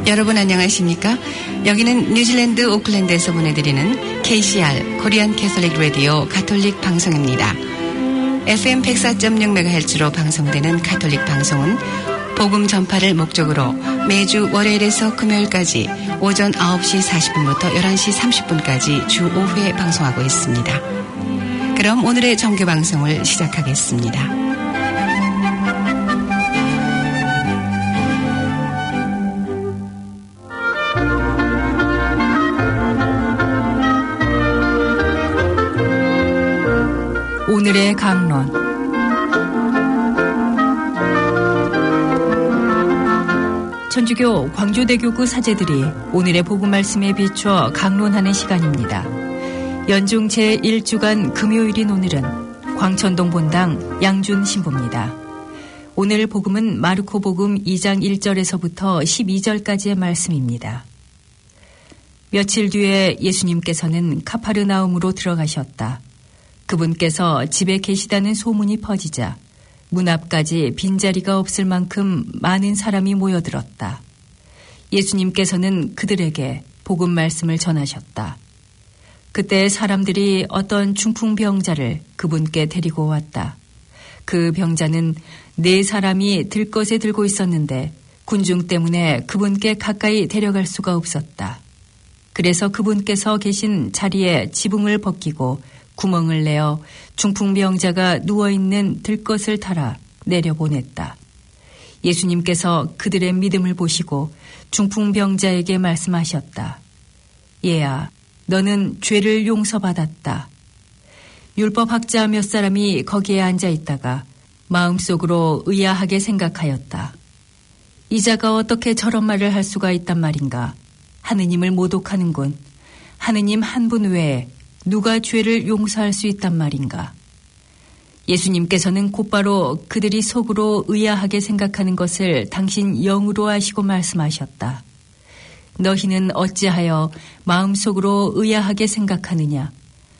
여러분 안녕하십니까? 여기는 뉴질랜드 오클랜드에서 보내드리는 KCR 코리안 캐톨릭 라디오 가톨릭 방송입니다. FM 104.6MHz로 방송되는 가톨릭 방송은 복음 전파를 목적으로 매주 월요일에서 금요일까지 오전 9시 40분부터 11시 30분까지 주 5회 방송하고 있습니다. 그럼 오늘의 정규 방송을 시작하겠습니다. 오늘의 강론. 천주교 광주대교구 사제들이 오늘의 복음 말씀에 비추어 강론하는 시간입니다. 연중 제1주간 금요일인 오늘은 광천동 본당 양준 신부입니다. 오늘 복음은 마르코 복음 2장 1절에서부터 12절까지의 말씀입니다. 며칠 뒤에 예수님께서는 카파르나움으로 들어가셨다. 그분께서 집에 계시다는 소문이 퍼지자 문 앞까지 빈자리가 없을 만큼 많은 사람이 모여들었다. 예수님께서는 그들에게 복음 말씀을 전하셨다. 그때 사람들이 어떤 중풍병자를 그분께 데리고 왔다. 그 병자는 4사람이 들것에 들고 있었는데 군중 때문에 그분께 가까이 데려갈 수가 없었다. 그래서 그분께서 계신 자리에 지붕을 벗기고 구멍을 내어 중풍병자가 누워있는 들것을 달아 내려보냈다. 예수님께서 그들의 믿음을 보시고 중풍병자에게 말씀하셨다. 얘야, 너는 죄를 용서받았다. 율법학자 몇 사람이 거기에 앉아있다가 마음속으로 의아하게 생각하였다. 이 자가 어떻게 저런 말을 할 수가 있단 말인가. 하느님을 모독하는군. 하느님 한 분 외에 누가 죄를 용서할 수 있단 말인가. 예수님께서는 곧바로 그들이 속으로 의아하게 생각하는 것을 당신 영으로 아시고 말씀하셨다. 너희는 어찌하여 마음속으로 의아하게 생각하느냐.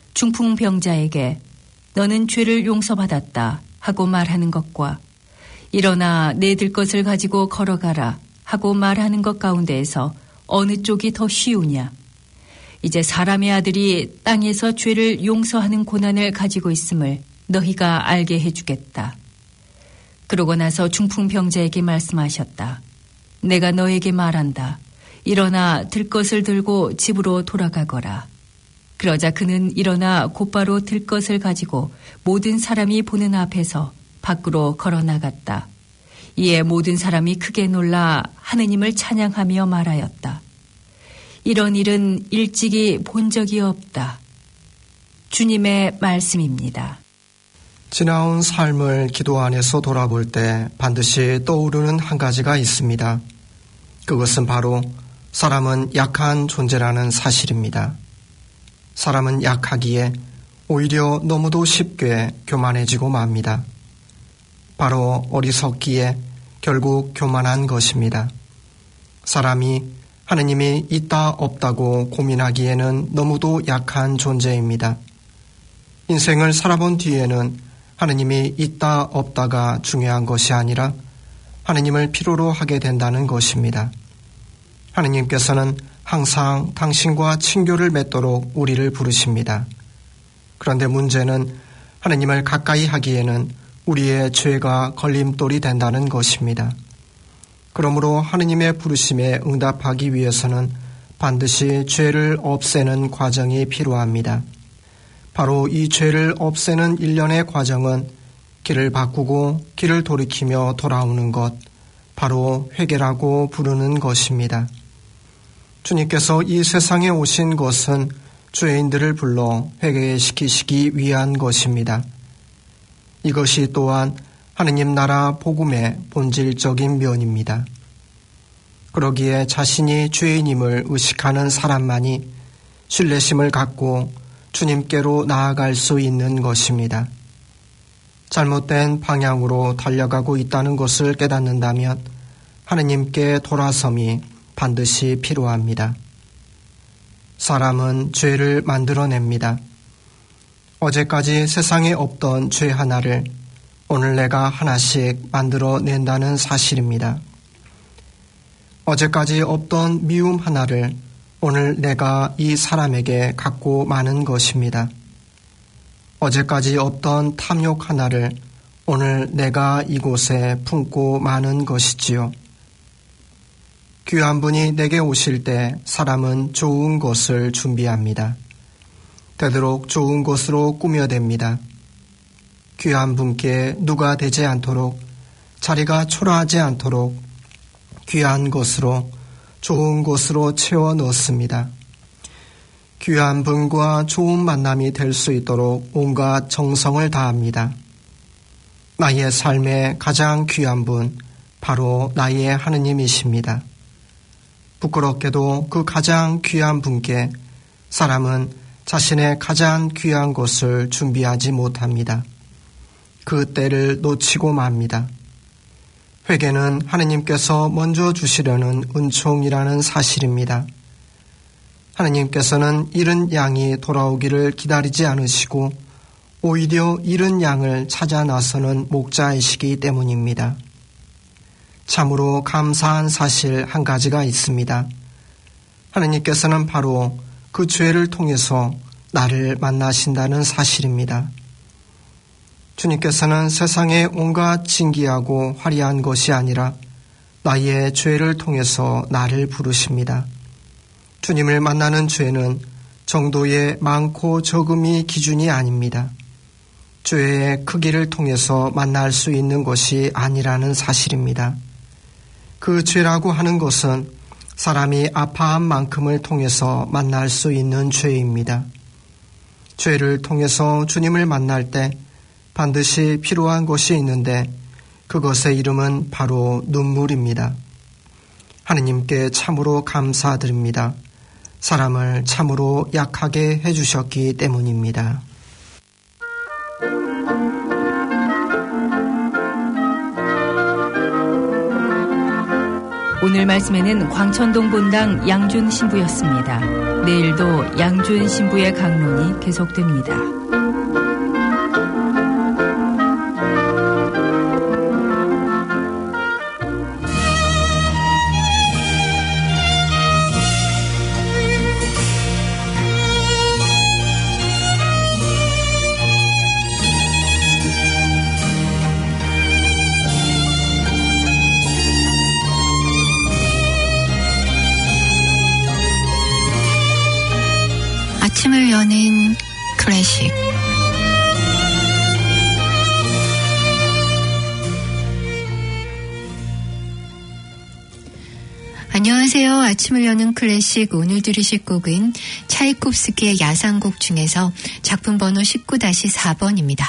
중풍병자에게 너는 죄를 용서받았다 하고 말하는 것과 일어나 내 들것을 가지고 걸어가라 하고 말하는 것 가운데에서 어느 쪽이 더 쉬우냐. 이제 사람의 아들이 땅에서 죄를 용서하는 고난을 가지고 있음을 너희가 알게 해주겠다. 그러고 나서 중풍병자에게 말씀하셨다. 내가 너에게 말한다. 일어나 들것을 들고 집으로 돌아가거라. 그러자 그는 일어나 곧바로 들것을 가지고 모든 사람이 보는 앞에서 밖으로 걸어나갔다. 이에 모든 사람이 크게 놀라 하느님을 찬양하며 말하였다. 이런 일은 일찍이 본 적이 없다. 주님의 말씀입니다. 지나온 삶을 기도 안에서 돌아볼 때 반드시 떠오르는 한 가지가 있습니다. 그것은 바로 사람은 약한 존재라는 사실입니다. 사람은 약하기에 오히려 너무도 쉽게 교만해지고 맙니다. 바로 어리석기에 결국 교만한 것입니다. 사람이 하느님이 있다 없다고 고민하기에는 너무도 약한 존재입니다. 인생을 살아본 뒤에는 하느님이 있다 없다가 중요한 것이 아니라 하느님을 필요로 하게 된다는 것입니다. 하느님께서는 항상 당신과 친교를 맺도록 우리를 부르십니다. 그런데 문제는 하느님을 가까이 하기에는 우리의 죄가 걸림돌이 된다는 것입니다. 그러므로 하느님의 부르심에 응답하기 위해서는 반드시 죄를 없애는 과정이 필요합니다. 바로 이 죄를 없애는 일련의 과정은 길을 바꾸고 길을 돌이키며 돌아오는 것, 바로 회개라고 부르는 것입니다. 주님께서 이 세상에 오신 것은 죄인들을 불러 회개시키시기 위한 것입니다. 이것이 또한 하느님 나라 복음의 본질적인 면입니다. 그러기에 자신이 죄인임을 의식하는 사람만이 신뢰심을 갖고 주님께로 나아갈 수 있는 것입니다. 잘못된 방향으로 달려가고 있다는 것을 깨닫는다면 하느님께 돌아섬이 반드시 필요합니다. 사람은 죄를 만들어냅니다. 어제까지 세상에 없던 죄 하나를 오늘 내가 하나씩 만들어낸다는 사실입니다. 어제까지 없던 미움 하나를 오늘 내가 이 사람에게 갖고 마는 것입니다. 어제까지 없던 탐욕 하나를 오늘 내가 이곳에 품고 마는 것이지요. 귀한 분이 내게 오실 때 사람은 좋은 것을 준비합니다. 되도록 좋은 것으로 꾸며댑니다. 귀한 분께 누가 되지 않도록, 자리가 초라하지 않도록 귀한 것으로, 좋은 것으로 채워 넣습니다. 귀한 분과 좋은 만남이 될 수 있도록 온갖 정성을 다합니다. 나의 삶의 가장 귀한 분, 바로 나의 하느님이십니다. 부끄럽게도 그 가장 귀한 분께 사람은 자신의 가장 귀한 것을 준비하지 못합니다. 그 때를 놓치고 맙니다. 회개는 하느님께서 먼저 주시려는 은총이라는 사실입니다. 하느님께서는 잃은 양이 돌아오기를 기다리지 않으시고 오히려 잃은 양을 찾아 나서는 목자이시기 때문입니다. 참으로 감사한 사실 한 가지가 있습니다. 하느님께서는 바로 그 죄를 통해서 나를 만나신다는 사실입니다. 주님께서는 세상의 온갖 진귀하고 화려한 것이 아니라 나의 죄를 통해서 나를 부르십니다. 주님을 만나는 죄는 정도의 많고 적음이 기준이 아닙니다. 죄의 크기를 통해서 만날 수 있는 것이 아니라는 사실입니다. 그 죄라고 하는 것은 사람이 아파한 만큼을 통해서 만날 수 있는 죄입니다. 죄를 통해서 주님을 만날 때 반드시 필요한 것이 있는데 그것의 이름은 바로 눈물입니다. 하느님께 참으로 감사드립니다. 사람을 참으로 약하게 해주셨기 때문입니다. 오늘 말씀에는 광천동 본당 양준 신부였습니다. 내일도 양준 신부의 강론이 계속됩니다. 아침을 여는 클래식. 안녕하세요. 아침을 여는 클래식. 오늘 들으실 곡은 차이콥스키의 야상곡 중에서 작품 번호 19-4번입니다.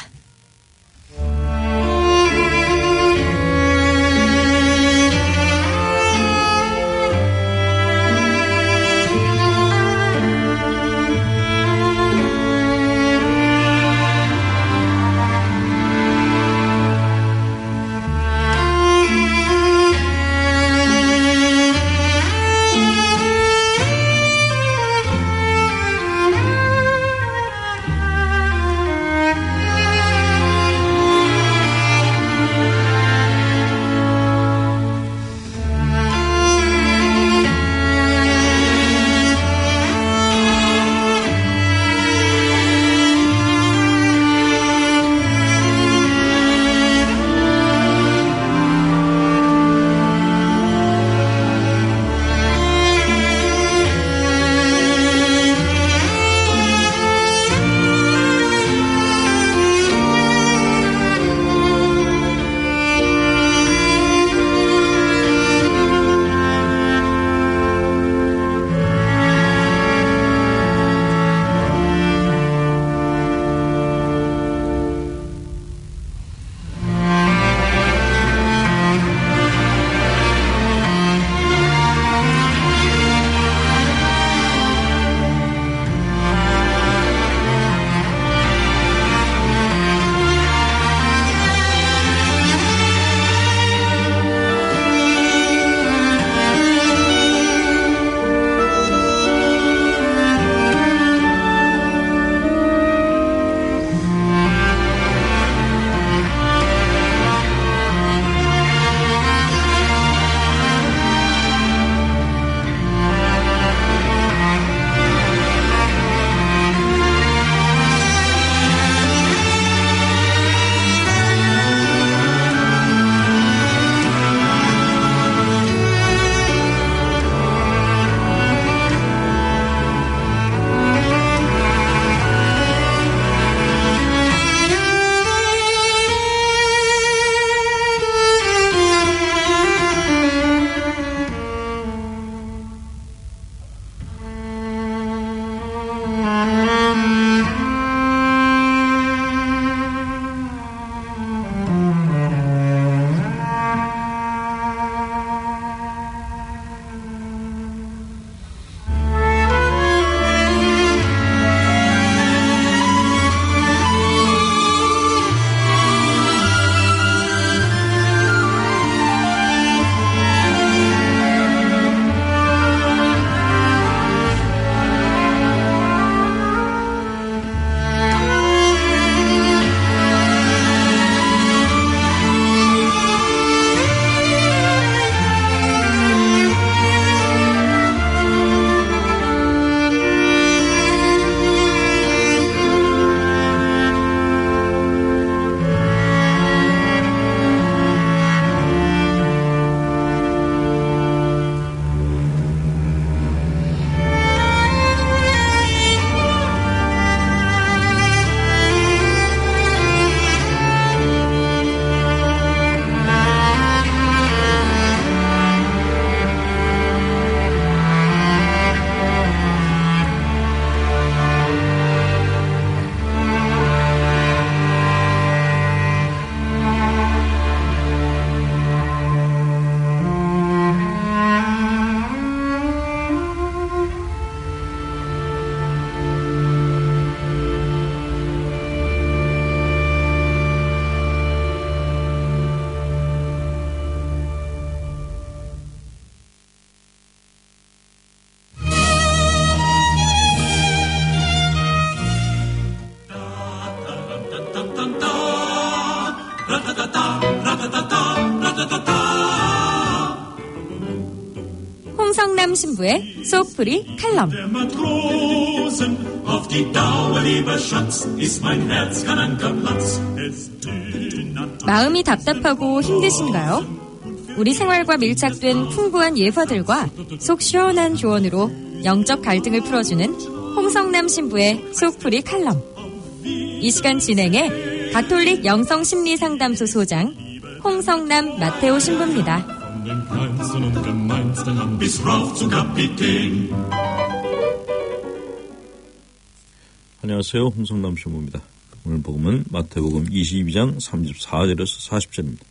홍성남 신부의 속풀이 칼럼. 마음이 답답하고 힘드신가요? 우리 생활과 밀착된 풍부한 예화들과 속 시원한 조언으로 영적 갈등을 풀어주는 홍성남 신부의 속풀이 칼럼. 이 시간 진행해 가톨릭 영성심리상담소 소장 홍성남 마테오 신부입니다. 안녕하세요. 홍성남 신부입니다. 오늘 복음은 마태복음 22장 34절에서 40절입니다.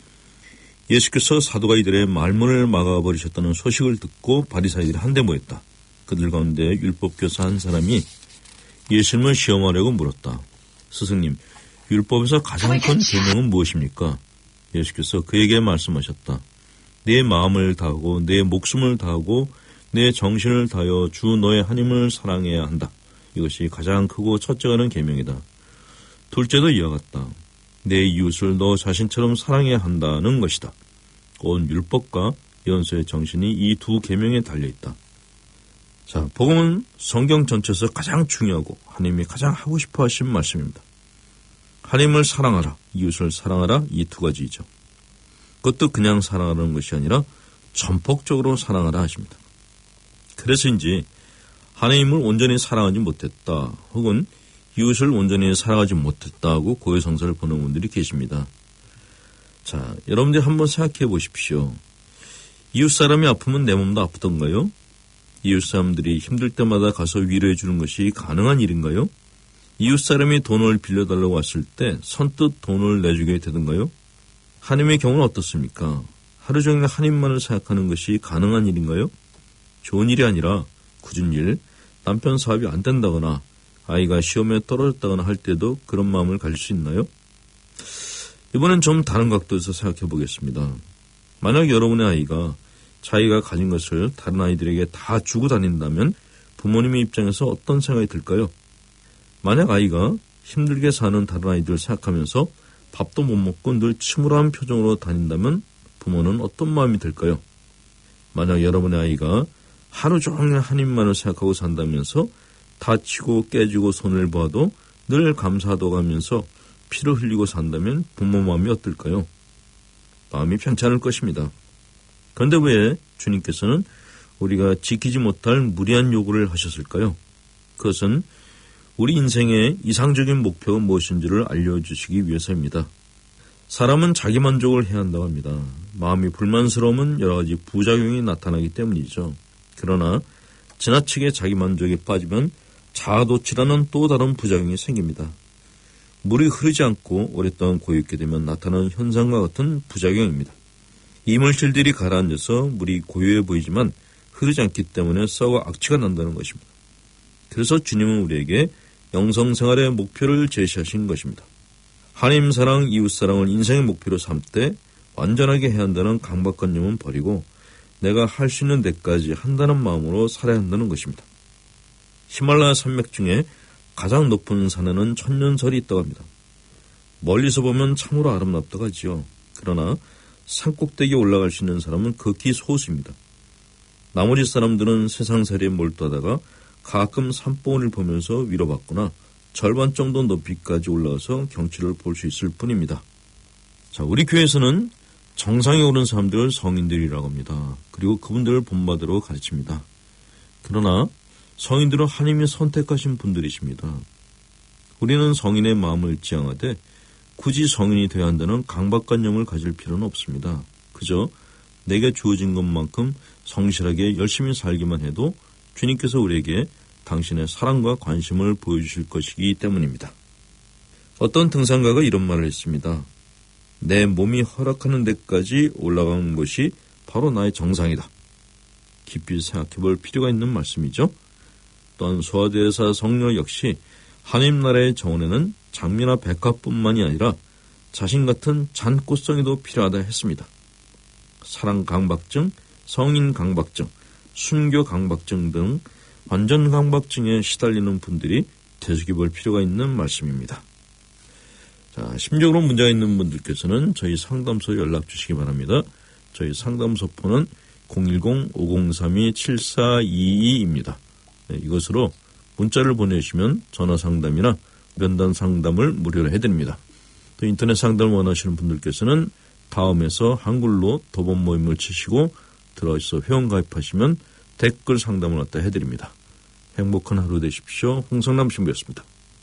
예수께서 사두가 이들의 말문을 막아버리셨다는 소식을 듣고 바리사이들이 한데 모였다. 그들 가운데 율법교사 한 사람이 예수님을 시험하려고 물었다. 스승님, 율법에서 가장 큰 계명은 무엇입니까? 예수께서 그에게 말씀하셨다. 내 마음을 다하고 내 목숨을 다하고 내 정신을 다하여 주 너의 하나님을 사랑해야 한다. 이것이 가장 크고 첫째가는 계명이다. 둘째도 이와 같다. 내 이웃을 너 자신처럼 사랑해야 한다는 것이다. 온 율법과 예언서의 정신이 이 두 계명에 달려있다. 자, 복음은 성경 전체에서 가장 중요하고 하나님이 가장 하고 싶어 하신 말씀입니다. 하나님을 사랑하라, 이웃을 사랑하라, 이 두 가지이죠. 그것도 그냥 사랑하라는 것이 아니라 전폭적으로 사랑하라 하십니다. 그래서인지 하나님을 온전히 사랑하지 못했다, 혹은 이웃을 온전히 사랑하지 못했다고 고해성사를 보는 분들이 계십니다. 자, 여러분들이 한번 생각해 보십시오. 이웃 사람이 아프면 내 몸도 아프던가요? 이웃 사람들이 힘들 때마다 가서 위로해 주는 것이 가능한 일인가요? 이웃 사람이 돈을 빌려달라고 왔을 때 선뜻 돈을 내주게 되던가요? 하나님의 경우는 어떻습니까? 하루 종일 하나님만을 생각하는 것이 가능한 일인가요? 좋은 일이 아니라 굳은 일, 남편 사업이 안 된다거나 아이가 시험에 떨어졌다거나 할 때도 그런 마음을 가질 수 있나요? 이번엔 좀 다른 각도에서 생각해 보겠습니다. 만약 여러분의 아이가 자기가 가진 것을 다른 아이들에게 다 주고 다닌다면 부모님의 입장에서 어떤 생각이 들까요? 만약 아이가 힘들게 사는 다른 아이들을 생각하면서 밥도 못 먹고 늘 침울한 표정으로 다닌다면 부모는 어떤 마음이 들까요? 만약 여러분의 아이가 하루 종일 하나님만을 생각하고 산다면서 다치고 깨지고 손을 봐도 늘 감사하다고 하면서 피를 흘리고 산다면 부모 마음이 어떨까요? 마음이 편찮을 것입니다. 그런데 왜 주님께서는 우리가 지키지 못할 무리한 요구를 하셨을까요? 그것은 우리 인생의 이상적인 목표가 무엇인지를 알려주시기 위해서입니다. 사람은 자기 만족을 해야 한다고 합니다. 마음이 불만스러우면 여러 가지 부작용이 나타나기 때문이죠. 그러나 지나치게 자기 만족에 빠지면 자아도취라는 또 다른 부작용이 생깁니다. 물이 흐르지 않고 오랫동안 고여있게 되면 나타나는 현상과 같은 부작용입니다. 이물질들이 가라앉아서 물이 고요해 보이지만 흐르지 않기 때문에 썩어 악취가 난다는 것입니다. 그래서 주님은 우리에게 영성생활의 목표를 제시하신 것입니다. 하나님 사랑, 이웃 사랑을 인생의 목표로 삼되 완전하게 해야 한다는 강박관념은 버리고 내가 할 수 있는 데까지 한다는 마음으로 살아야 한다는 것입니다. 히말라야 산맥 중에 가장 높은 산에는 천년설이 있다고 합니다. 멀리서 보면 참으로 아름답다고 하지요. 그러나 산꼭대기에 올라갈 수 있는 사람은 극히 소수입니다. 나머지 사람들은 세상살이에 몰두하다가 가끔 산봉우리를 보면서 위로받거나 절반 정도 높이까지 올라가서 경치를 볼 수 있을 뿐입니다. 자, 우리 교회에서는 정상에 오른 사람들을 성인들이라고 합니다. 그리고 그분들을 본받으러 가르칩니다. 그러나 성인들은 하나님이 선택하신 분들이십니다. 우리는 성인의 마음을 지향하되 굳이 성인이 되어야 한다는 강박관념을 가질 필요는 없습니다. 그저 내게 주어진 것만큼 성실하게 열심히 살기만 해도 주님께서 우리에게 당신의 사랑과 관심을 보여주실 것이기 때문입니다. 어떤 등산가가 이런 말을 했습니다. 내 몸이 허락하는 데까지 올라가는 것이 바로 나의 정상이다. 깊이 생각해 볼 필요가 있는 말씀이죠. 또한 소아대사 성녀 역시 하나님 나라의 정원에는 장미나 백합뿐만이 아니라 자신 같은 잔꽃송이도 필요하다 했습니다. 사랑 강박증, 성인 강박증, 순교 강박증 등 완전 강박증에 시달리는 분들이 되새겨볼 필요가 있는 말씀입니다. 자, 심적으로 문제가 있는 분들께서는 저희 상담소에 연락 주시기 바랍니다. 저희 상담소 폰은 010-503-7422입니다. 네, 이것으로 문자를 보내시면 전화 상담이나 면담 상담을 무료로 해드립니다. 또 인터넷 상담을 원하시는 분들께서는 다음에서 한글로 도범 모임을 치시고 들어서 회원 가입하시면 댓글 상담을 갖다 해드립니다. 행복한 하루 되십시오. 홍성남 신부였습니다.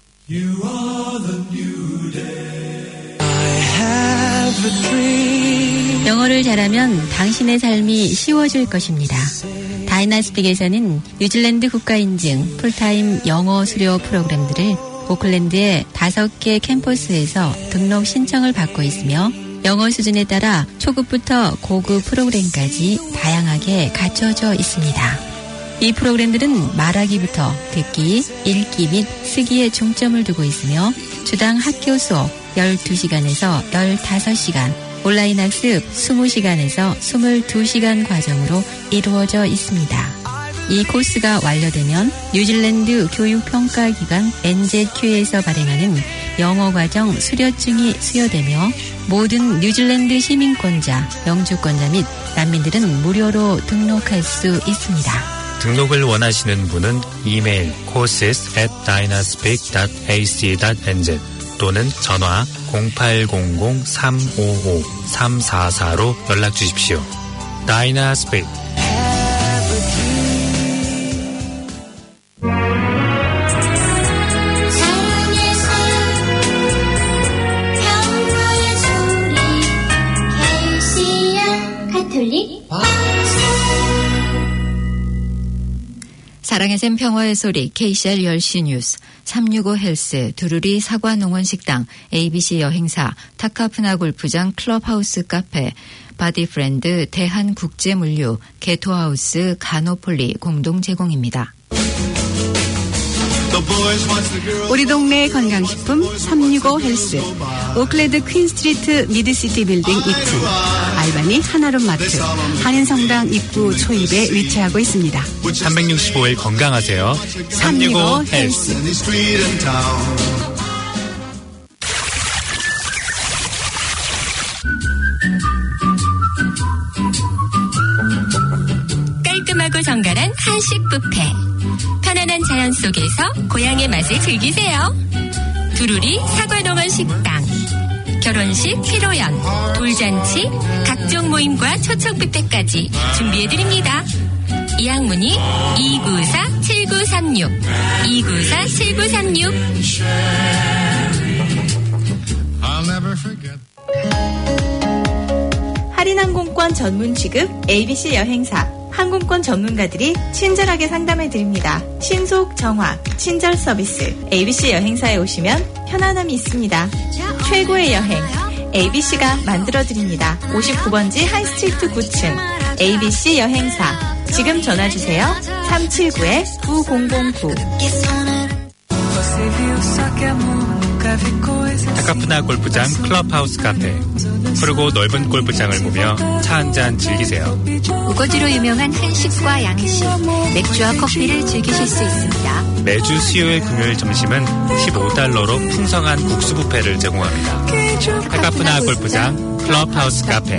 영어를 잘하면 당신의 삶이 쉬워질 것입니다. 다이나스픽에서는 뉴질랜드 국가인증 풀타임 영어 수료 프로그램들을 오클랜드의 5개 캠퍼스에서 등록 신청을 받고 있으며 영어 수준에 따라 초급부터 고급 프로그램까지 다양하게 갖춰져 있습니다. 이 프로그램들은 말하기부터 듣기, 읽기 및 쓰기에 중점을 두고 있으며 주당 학교 수업 12시간에서 15시간, 온라인 학습 20시간에서 22시간 과정으로 이루어져 있습니다. 이 코스가 완료되면 뉴질랜드 교육평가기관 NZQ에서 발행하는 영어과정 수료증이 수여되며 모든 뉴질랜드 시민권자, 영주권자 및 난민들은 무료로 등록할 수 있습니다. 등록을 원하시는 분은 이메일 courses@dynaspeak.ac.nz 또는 전화 0800-355-344로 연락 주십시오. 다이나스픽 사랑의 샘 평화의 소리 KCR 10시 뉴스 365 헬스 두루리 사과농원식당 ABC 여행사 타카푸나 골프장 클럽하우스 카페 바디프렌드 대한국제물류 게토하우스 가노폴리 공동 제공입니다. 우리 동네 건강식품 365 헬스 오클랜드 퀸스트리트 미드시티 빌딩 2층 알바니 하나룸마트 한인성당 입구 초입에 위치하고 있습니다. 365일 건강하세요. 365 헬스. 깔끔하고 정갈한 한식 뷔페. 편안한 자연 속에서 고향의 맛을 즐기세요. 두루리 사과농원 식당. 결혼식, 피로연, 돌잔치, 각종 모임과 초청 뷔페까지 준비해드립니다. 예약문의 294-7936 294-7936 할인 항공권 전문 취급 ABC 여행사 항공권 전문가들이 친절하게 상담해드립니다. 신속, 정확, 친절 서비스 ABC 여행사에 오시면 편안함이 있습니다. 최고의 여행 ABC가 만들어드립니다. 59번지 하이스트리트 9층 ABC 여행사 지금 전화주세요. 379-9009 타카푸나 골프장 클럽하우스 카페. 푸르고 넓은 골프장을 보며 차 한잔 즐기세요. 우거지로 유명한 한식과 양식, 맥주와 커피를 즐기실 수 있습니다. 매주 수요일 금요일 점심은 $15로 풍성한 국수 뷔페를 제공합니다. 타카푸나 골프장 클럽하우스 카페.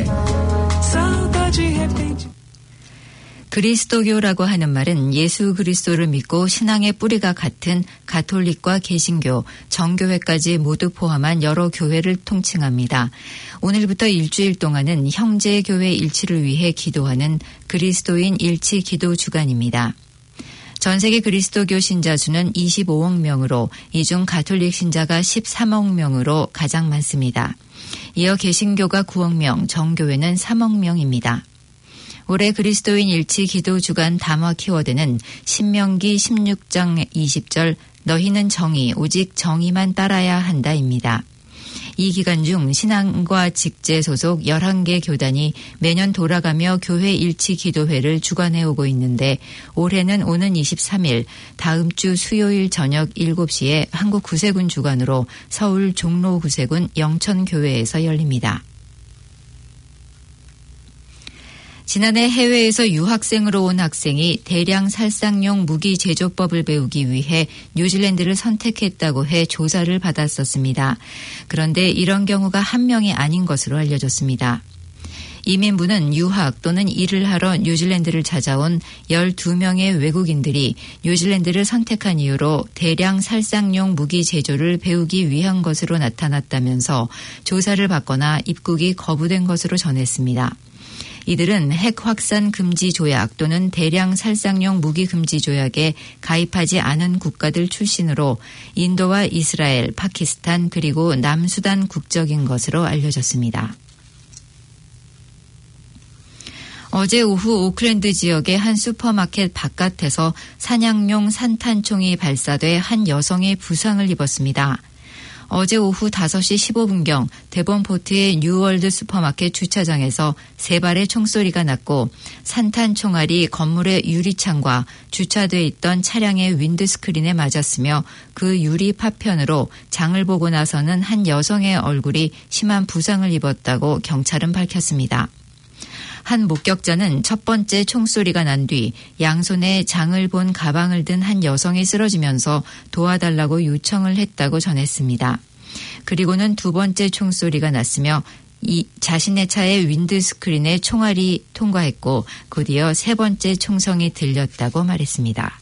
그리스도교라고 하는 말은 예수 그리스도를 믿고 신앙의 뿌리가 같은 가톨릭과 개신교, 정교회까지 모두 포함한 여러 교회를 통칭합니다. 오늘부터 일주일 동안은 형제교회 일치를 위해 기도하는 그리스도인 일치 기도 주간입니다. 전 세계 그리스도교 신자 수는 25억 명으로 이 중 가톨릭 신자가 13억 명으로 가장 많습니다. 이어 개신교가 9억 명, 정교회는 3억 명입니다. 올해 그리스도인 일치 기도 주간 담화 키워드는 신명기 16장 20절 너희는 정의, 오직 정의만 따라야 한다입니다. 이 기간 중 신앙과 직제 소속 11개 교단이 매년 돌아가며 교회 일치 기도회를 주관해 오고 있는데 올해는 오는 23일 다음 주 수요일 저녁 7시에 한국 구세군 주관으로 서울 종로 구세군 영천교회에서 열립니다. 지난해 해외에서 유학생으로 온 학생이 대량 살상용 무기 제조법을 배우기 위해 뉴질랜드를 선택했다고 해 조사를 받았었습니다. 그런데 이런 경우가 한 명이 아닌 것으로 알려졌습니다. 이민부는 유학 또는 일을 하러 뉴질랜드를 찾아온 12명의 외국인들이 뉴질랜드를 선택한 이유로 대량 살상용 무기 제조를 배우기 위한 것으로 나타났다면서 조사를 받거나 입국이 거부된 것으로 전했습니다. 이들은 핵 확산 금지 조약 또는 대량 살상용 무기 금지 조약에 가입하지 않은 국가들 출신으로 인도와 이스라엘, 파키스탄 그리고 남수단 국적인 것으로 알려졌습니다. 어제 오후 오클랜드 지역의 한 슈퍼마켓 바깥에서 사냥용 산탄총이 발사돼 한 여성이 부상을 입었습니다. 어제 오후 5시 15분경 데본포트의 뉴월드 슈퍼마켓 주차장에서 3발의 총소리가 났고 산탄 총알이 건물의 유리창과 주차돼 있던 차량의 윈드스크린에 맞았으며 그 유리 파편으로 장을 보고 나서는 한 여성의 얼굴이 심한 부상을 입었다고 경찰은 밝혔습니다. 한 목격자는 첫 번째 총소리가 난 뒤 양손에 장을 본 가방을 든 한 여성이 쓰러지면서 도와달라고 요청을 했다고 전했습니다. 그리고는 두 번째 총소리가 났으며 자신의 차의 윈드스크린에 총알이 통과했고 곧이어 세 번째 총성이 들렸다고 말했습니다.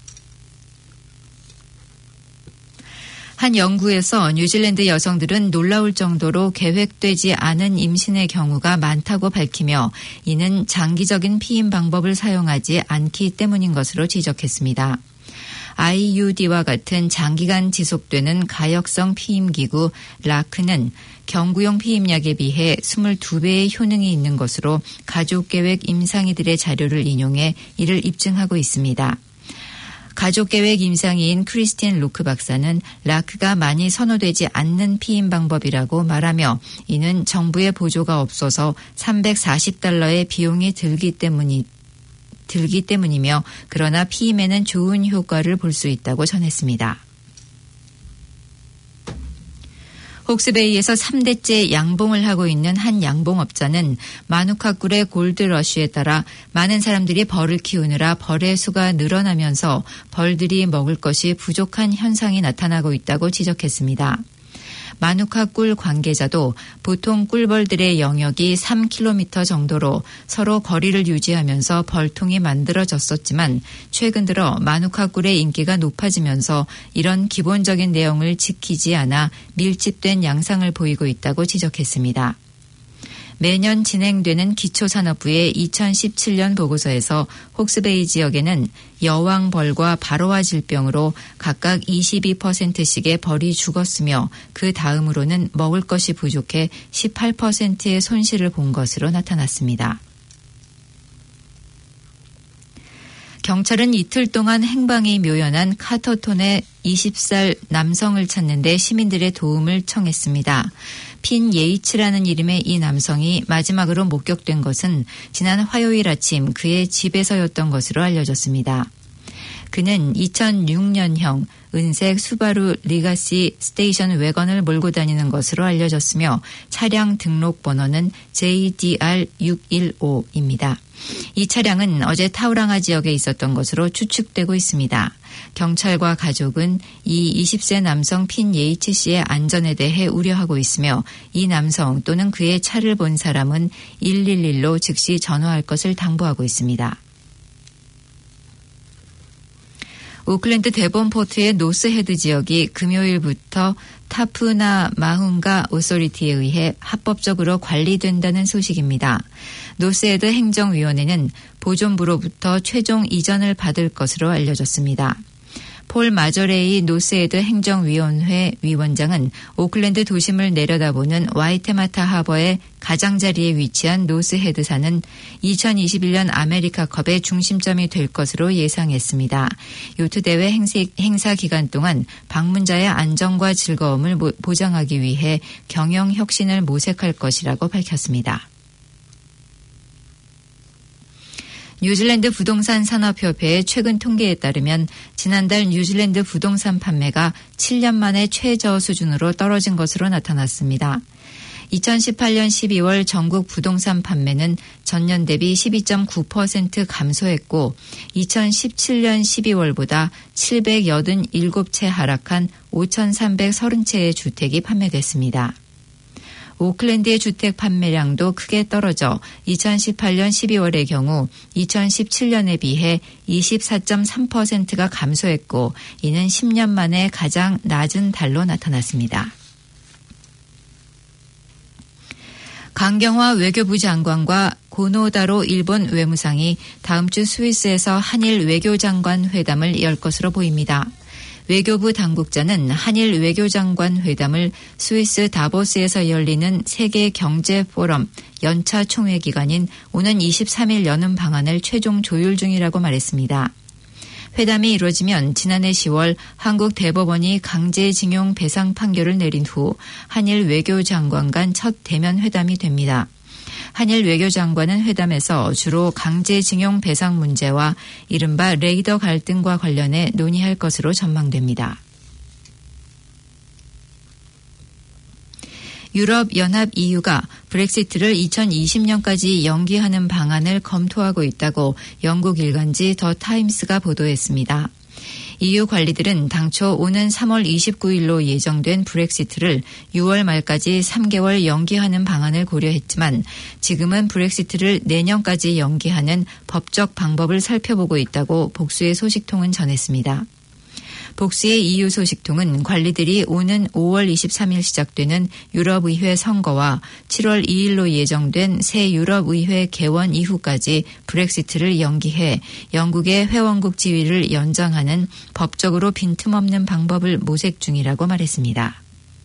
한 연구에서 뉴질랜드 여성들은 놀라울 정도로 계획되지 않은 임신의 경우가 많다고 밝히며 이는 장기적인 피임 방법을 사용하지 않기 때문인 것으로 지적했습니다. IUD와 같은 장기간 지속되는 가역성 피임기구 라크는 경구용 피임약에 비해 22배의 효능이 있는 것으로 가족계획 임상의들의 자료를 인용해 이를 입증하고 있습니다. 가족계획 임상의인 크리스틴 로크 박사는 라크가 많이 선호되지 않는 피임 방법이라고 말하며 이는 정부의 보조가 없어서 $340의 비용이 들기 때문이며 그러나 피임에는 좋은 효과를 볼 수 있다고 전했습니다. 옥스베이에서 3대째 양봉을 하고 있는 한 양봉업자는 마누카 꿀의 골드러쉬에 따라 많은 사람들이 벌을 키우느라 벌의 수가 늘어나면서 벌들이 먹을 것이 부족한 현상이 나타나고 있다고 지적했습니다. 마누카 꿀 관계자도 보통 꿀벌들의 영역이 3km 정도로 서로 거리를 유지하면서 벌통이 만들어졌었지만 최근 들어 마누카 꿀의 인기가 높아지면서 이런 기본적인 내용을 지키지 않아 밀집된 양상을 보이고 있다고 지적했습니다. 매년 진행되는 기초산업부의 2017년 보고서에서 옥스베이 지역에는 여왕벌과 바로와 질병으로 각각 22%씩의 벌이 죽었으며 그 다음으로는 먹을 것이 부족해 18%의 손실을 본 것으로 나타났습니다. 경찰은 이틀 동안 행방이 묘연한 카터톤의 20살 남성을 찾는데 시민들의 도움을 청했습니다. 핀 예이츠라는 이름의 이 남성이 마지막으로 목격된 것은 지난 화요일 아침 그의 집에서였던 것으로 알려졌습니다. 그는 2006년형 은색 수바루 리가시 스테이션 웨건을 몰고 다니는 것으로 알려졌으며 차량 등록 번호는 JDR615입니다. 이 차량은 어제 타우랑아 지역에 있었던 것으로 추측되고 있습니다. 경찰과 가족은 이 20세 남성 핀 예이츠 씨의 안전에 대해 우려하고 있으며 이 남성 또는 그의 차를 본 사람은 111로 즉시 전화할 것을 당부하고 있습니다. 오클랜드 데본포트의 노스헤드 지역이 금요일부터 타푸나 마훈가 오소리티에 의해 합법적으로 관리된다는 소식입니다. 노스헤드 행정위원회는 보존부로부터 최종 이전을 받을 것으로 알려졌습니다. 폴 마저레이 노스헤드 행정위원회 위원장은 오클랜드 도심을 내려다보는 와이테마타 하버의 가장자리에 위치한 노스헤드사는 2021년 아메리카컵의 중심점이 될 것으로 예상했습니다. 요트 대회 행사 기간 동안 방문자의 안전과 즐거움을 보장하기 위해 경영 혁신을 모색할 것이라고 밝혔습니다. 뉴질랜드 부동산 산업협회의 최근 통계에 따르면 지난달 뉴질랜드 부동산 판매가 7년 만에 최저 수준으로 떨어진 것으로 나타났습니다. 2018년 12월 전국 부동산 판매는 전년 대비 12.9% 감소했고 2017년 12월보다 787채 하락한 5,330채의 주택이 판매됐습니다. 오클랜드의 주택 판매량도 크게 떨어져 2018년 12월의 경우 2017년에 비해 24.3%가 감소했고 이는 10년 만에 가장 낮은 달로 나타났습니다. 강경화 외교부 장관과 고노다로 일본 외무상이 다음 주 스위스에서 한일 외교장관 회담을 열 것으로 보입니다. 외교부 당국자는 한일 외교장관 회담을 스위스 다보스에서 열리는 세계경제포럼 연차 총회 기간인 오는 23일 여는 방안을 최종 조율 중이라고 말했습니다. 회담이 이루어지면 지난해 10월 한국 대법원이 강제징용 배상 판결을 내린 후 한일 외교장관 간 첫 대면 회담이 됩니다. 한일 외교장관은 회담에서 주로 강제징용 배상 문제와 이른바 레이더 갈등과 관련해 논의할 것으로 전망됩니다. 유럽연합 EU가 브렉시트를 2020년까지 연기하는 방안을 검토하고 있다고 영국 일간지 더 타임스가 보도했습니다. EU 관리들은 당초 오는 3월 29일로 예정된 브렉시트를 6월 말까지 3개월 연기하는 방안을 고려했지만 지금은 브렉시트를 내년까지 연기하는 법적 방법을 살펴보고 있다고 복수의 소식통은 전했습니다. 복수의 EU 소식통은 관리들이 오는 5월 23일 시작되는 유럽의회 선거와 7월 2일로 예정된 새 유럽의회 개원 이후까지 브렉시트를 연기해 영국의 회원국 지위를 연장하는 법적으로 빈틈없는 방법을 모색 중이라고 말했습니다.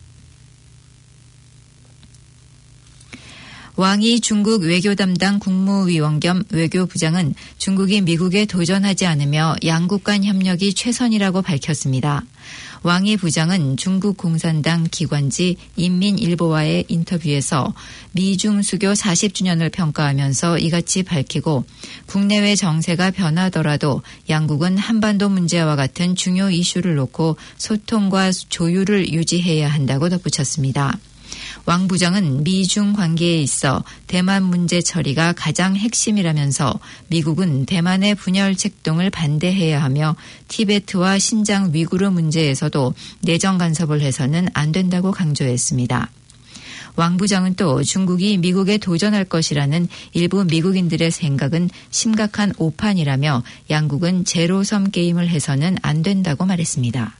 왕이 중국 외교 담당 국무위원 겸 외교부장은 중국이 미국에 도전하지 않으며 양국 간 협력이 최선이라고 밝혔습니다. 왕이 부장은 중국 공산당 기관지 인민일보와의 인터뷰에서 미중 수교 40주년을 평가하면서 이같이 밝히고 국내외 정세가 변하더라도 양국은 한반도 문제와 같은 중요 이슈를 놓고 소통과 조율을 유지해야 한다고 덧붙였습니다. 왕 부장은 미중 관계에 있어 대만 문제 처리가 가장 핵심이라면서 미국은 대만의 분열 책동을 반대해야 하며 티베트와 신장 위구르 문제에서도 내정 간섭을 해서는 안 된다고 강조했습니다. 왕 부장은 또 중국이 미국에 도전할 것이라는 일부 미국인들의 생각은 심각한 오판이라며 양국은 제로섬 게임을 해서는 안 된다고 말했습니다.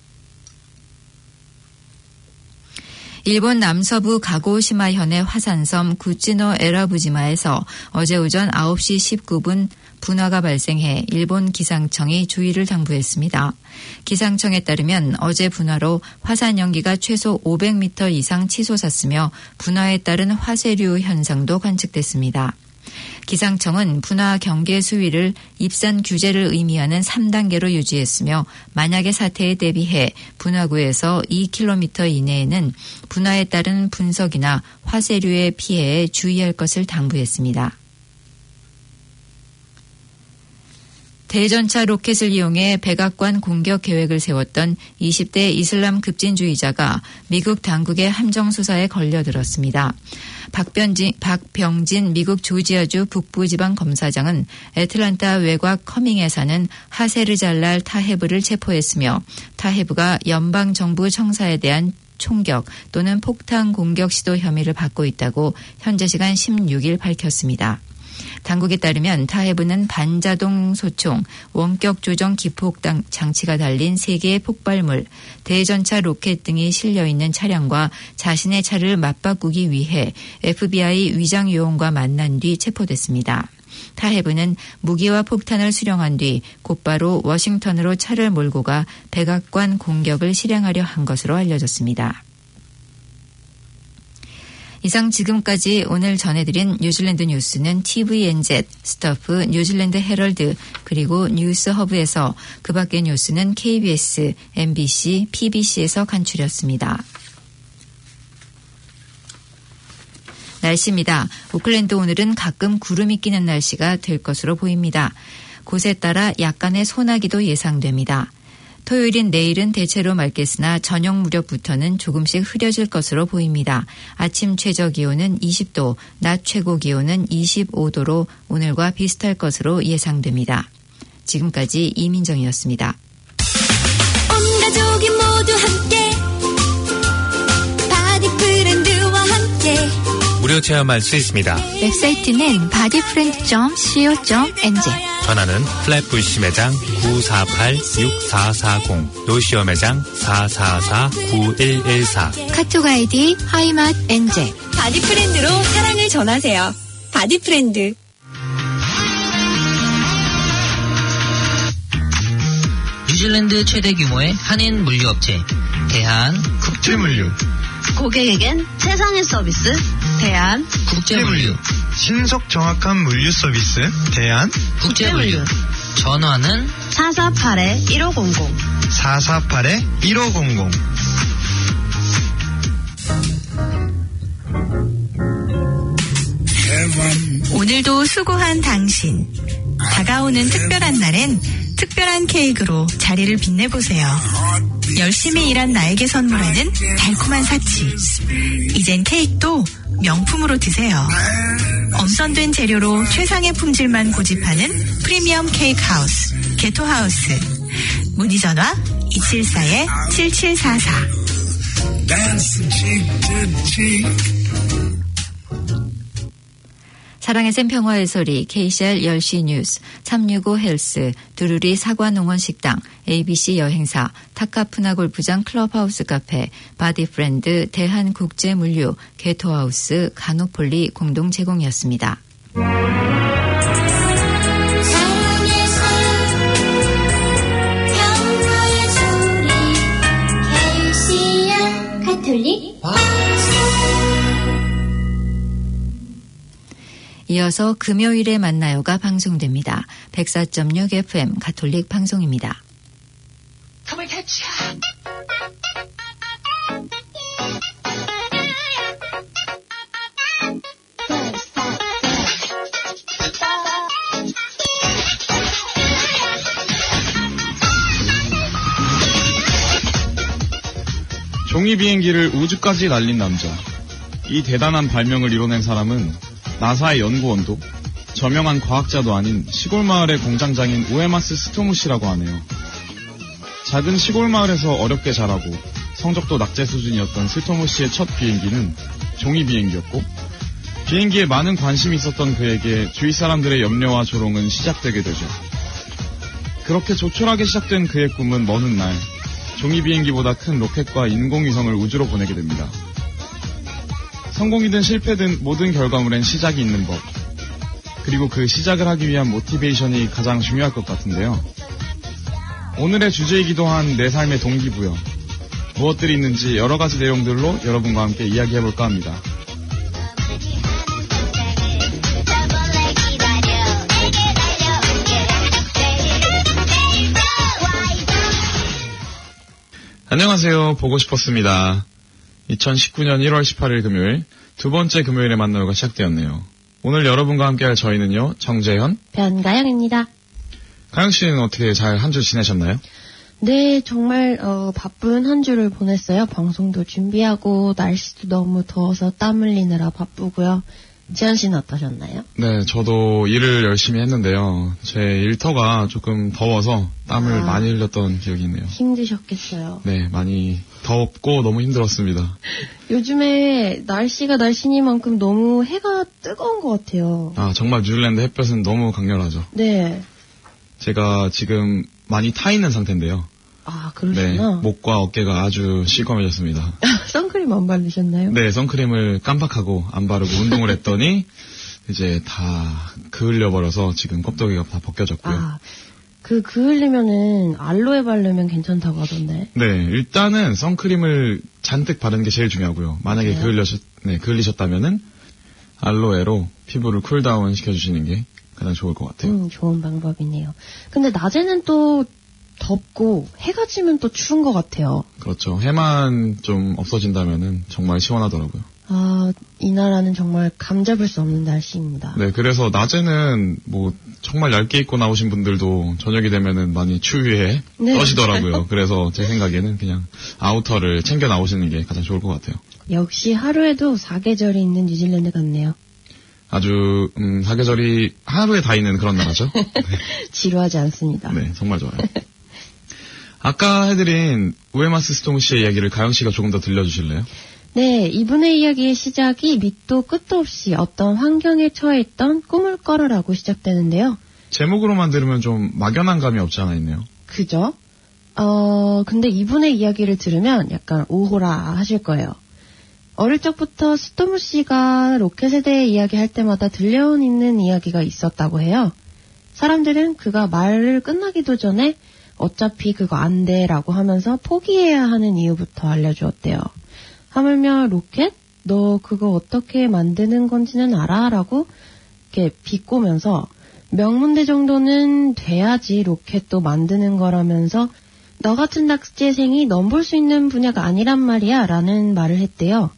일본 남서부 가고시마현의 화산섬 구치노 에라부지마에서 어제 오전 9시 19분 분화가 발생해 일본 기상청이 주의를 당부했습니다. 기상청에 따르면 어제 분화로 화산 연기가 최소 500m 이상 치솟았으며 분화에 따른 화쇄류 현상도 관측됐습니다. 기상청은 분화 경계 수위를 입산 규제를 의미하는 3단계로 유지했으며 만약의 사태에 대비해 분화구에서 2km 이내에는 분화에 따른 분석이나 화쇄류의 피해에 주의할 것을 당부했습니다. 대전차 로켓을 이용해 백악관 공격 계획을 세웠던 20대 이슬람 급진주의자가 미국 당국의 함정 수사에 걸려들었습니다. 박병진 미국 조지아주 북부지방 검사장은 애틀란타 외곽 커밍에 사는 하세르잘랄 타헤브를 체포했으며 타헤브가 연방정부 청사에 대한 총격 또는 폭탄 공격 시도 혐의를 받고 있다고 현재 시간 16일 밝혔습니다. 당국에 따르면 타헤브는 반자동 소총, 원격 조정 기폭 장치가 달린 3개의 폭발물, 대전차 로켓 등이 실려있는 차량과 자신의 차를 맞바꾸기 위해 FBI 위장 요원과 만난 뒤 체포됐습니다. 타헤브는 무기와 폭탄을 수령한 뒤 곧바로 워싱턴으로 차를 몰고 가 백악관 공격을 실행하려 한 것으로 알려졌습니다. 이상 지금까지 오늘 전해드린 뉴질랜드 뉴스는 TVNZ, 스터프, 뉴질랜드 헤럴드, 그리고 뉴스 허브에서 그 밖의 뉴스는 KBS, MBC, PBC에서 간추렸습니다. 날씨입니다. 오클랜드 오늘은 가끔 구름이 끼는 날씨가 될 것으로 보입니다. 곳에 따라 약간의 소나기도 예상됩니다. 토요일인 내일은 대체로 맑겠으나 저녁 무렵부터는 조금씩 흐려질 것으로 보입니다. 아침 최저 기온은 20도, 낮 최고 기온은 25도로 오늘과 비슷할 것으로 예상됩니다. 지금까지 이민정이었습니다. 온 가족이 모두 함께 바디 브랜드와 함께 무료 체험할 수 있습니다. 웹사이트는 bodyfriend.co.nz. 전화는 플랫부시 매장 948-6440, 노시어 매장 444-9114. 카톡 아이디 하이맛NZ. 바디프렌드로 사랑을 전하세요. 바디프렌드. 뉴질랜드 최대 규모의 한인 물류업체 대한국제물류. 고객에겐 최상의 서비스 대한국제물류. 신속 정확한 물류 서비스 대한국제물류. 전화는 448-1500 448-1500. 오늘도 수고한 당신. 다가오는 특별한 날엔 특별한 케이크로 자리를 빛내보세요. 열심히 일한 나에게 선물하는 달콤한 사치. 이젠 케이크도 명품으로 드세요. 엄선된 재료로 최상의 품질만 고집하는 프리미엄 케이크 하우스 게토하우스. 문의 전화 274-7744. 사랑의 샘 평화의 소리, KCR 10시 뉴스, 365 헬스, 두루리 사과농원식당, ABC 여행사, 타카푸나 골프장 클럽하우스 카페, 바디프렌드, 대한국제물류, 게토하우스, 가노폴리 공동 제공이었습니다. 가톨릭 이어서 금요일에 만나요가 방송됩니다. 104.6 FM 가톨릭 방송입니다. 종이 비행기를 우주까지 날린 남자. 이 대단한 발명을 이뤄낸 사람은 나사의 연구원도 저명한 과학자도 아닌 시골 마을의 공장장인 우에마스 스토무 씨라고 하네요. 작은 시골 마을에서 어렵게 자라고 성적도 낙제 수준이었던 스토무 씨의 첫 비행기는 종이 비행기였고, 비행기에 많은 관심이 있었던 그에게 주위 사람들의 염려와 조롱은 시작되게 되죠. 그렇게 조촐하게 시작된 그의 꿈은 먼 훗날 종이 비행기보다 큰 로켓과 인공위성을 우주로 보내게 됩니다. 성공이든 실패든 모든 결과물엔 시작이 있는 법. 그리고 그 시작을 하기 위한 모티베이션이 가장 중요할 것 같은데요. 오늘의 주제이기도 한 내 삶의 동기부여. 무엇들이 있는지 여러 가지 내용들로 여러분과 함께 이야기해볼까 합니다. 안녕하세요. 보고 싶었습니다. 2019년 1월 18일 금요일 두 번째 금요일에 만나요가 시작되었네요. 오늘 여러분과 함께할 저희는요. 정재현, 변가영입니다. 가영 씨는 어떻게 잘 한 주 지내셨나요? 네, 정말 바쁜 한 주를 보냈어요. 방송도 준비하고 날씨도 너무 더워서 땀 흘리느라 바쁘고요. 지현 씨는 어떠셨나요? 네, 저도 일을 열심히 했는데요. 제 일터가 조금 더워서 땀을 많이 흘렸던 기억이 있네요. 힘드셨겠어요. 네, 많이 덥고 너무 힘들었습니다. 요즘에 날씨가 날씨니만큼 너무 해가 뜨거운 것 같아요. 아, 정말 뉴질랜드 햇볕은 너무 강렬하죠. 네. 제가 지금 많이 타 있는 상태인데요. 아, 그러시구나. 네, 목과 어깨가 아주 시꺼매졌습니다. 선크림 안 바르셨나요? 네, 선크림을 깜빡하고 안 바르고 운동을 했더니 이제 다 그을려버려서 지금 껍데기가 다 벗겨졌고요. 아, 그을리면은 알로에 바르면 괜찮다고 하던데. 네, 일단은 선크림을 잔뜩 바르는 게 제일 중요하고요. 만약에 그을리셨다면은 알로에로 피부를 쿨다운 시켜주시는 게 가장 좋을 것 같아요. 좋은 방법이네요. 근데 낮에는 또 덥고 해가 지면 또 추운 것 같아요. 그렇죠. 해만 좀 없어진다면은 정말 시원하더라고요. 아, 이 나라는 정말 감잡을 수 없는 날씨입니다. 네, 그래서 낮에는 뭐 정말 얇게 입고 나오신 분들도 저녁이 되면은 많이 추위에 떠시더라고요. 그래서 제 생각에는 그냥 아우터를 챙겨 나오시는 게 가장 좋을 것 같아요. 역시 하루에도 4계절이 있는 뉴질랜드 같네요. 아주 사계절이 하루에 다 있는 그런 나라죠. 네. 지루하지 않습니다. 네, 정말 좋아요. 아까 해드린 우에마스 스토무 씨의 이야기를 가영 씨가 조금 더 들려주실래요? 네, 이분의 이야기의 시작이 밑도 끝도 없이 어떤 환경에 처해 있던 꿈을 꿔라라고 시작되는데요. 제목으로만 들으면 좀 막연한 감이 없지 않아 있네요. 그죠? 근데 이분의 이야기를 들으면 약간 오호라 하실 거예요. 어릴 적부터 스토무 씨가 로켓에 대해 이야기할 때마다 들려오는 이야기가 있었다고 해요. 사람들은 그가 말을 끝나기도 전에 어차피 그거 안 돼라고 하면서 포기해야 하는 이유부터 알려주었대요. 하물며 로켓? 너 그거 어떻게 만드는 건지는 알아? 라고 이렇게 비꼬면서 명문대 정도는 돼야지 로켓도 만드는 거라면서 너 같은 낙제생이 넘볼 수 있는 분야가 아니란 말이야 라는 말을 했대요.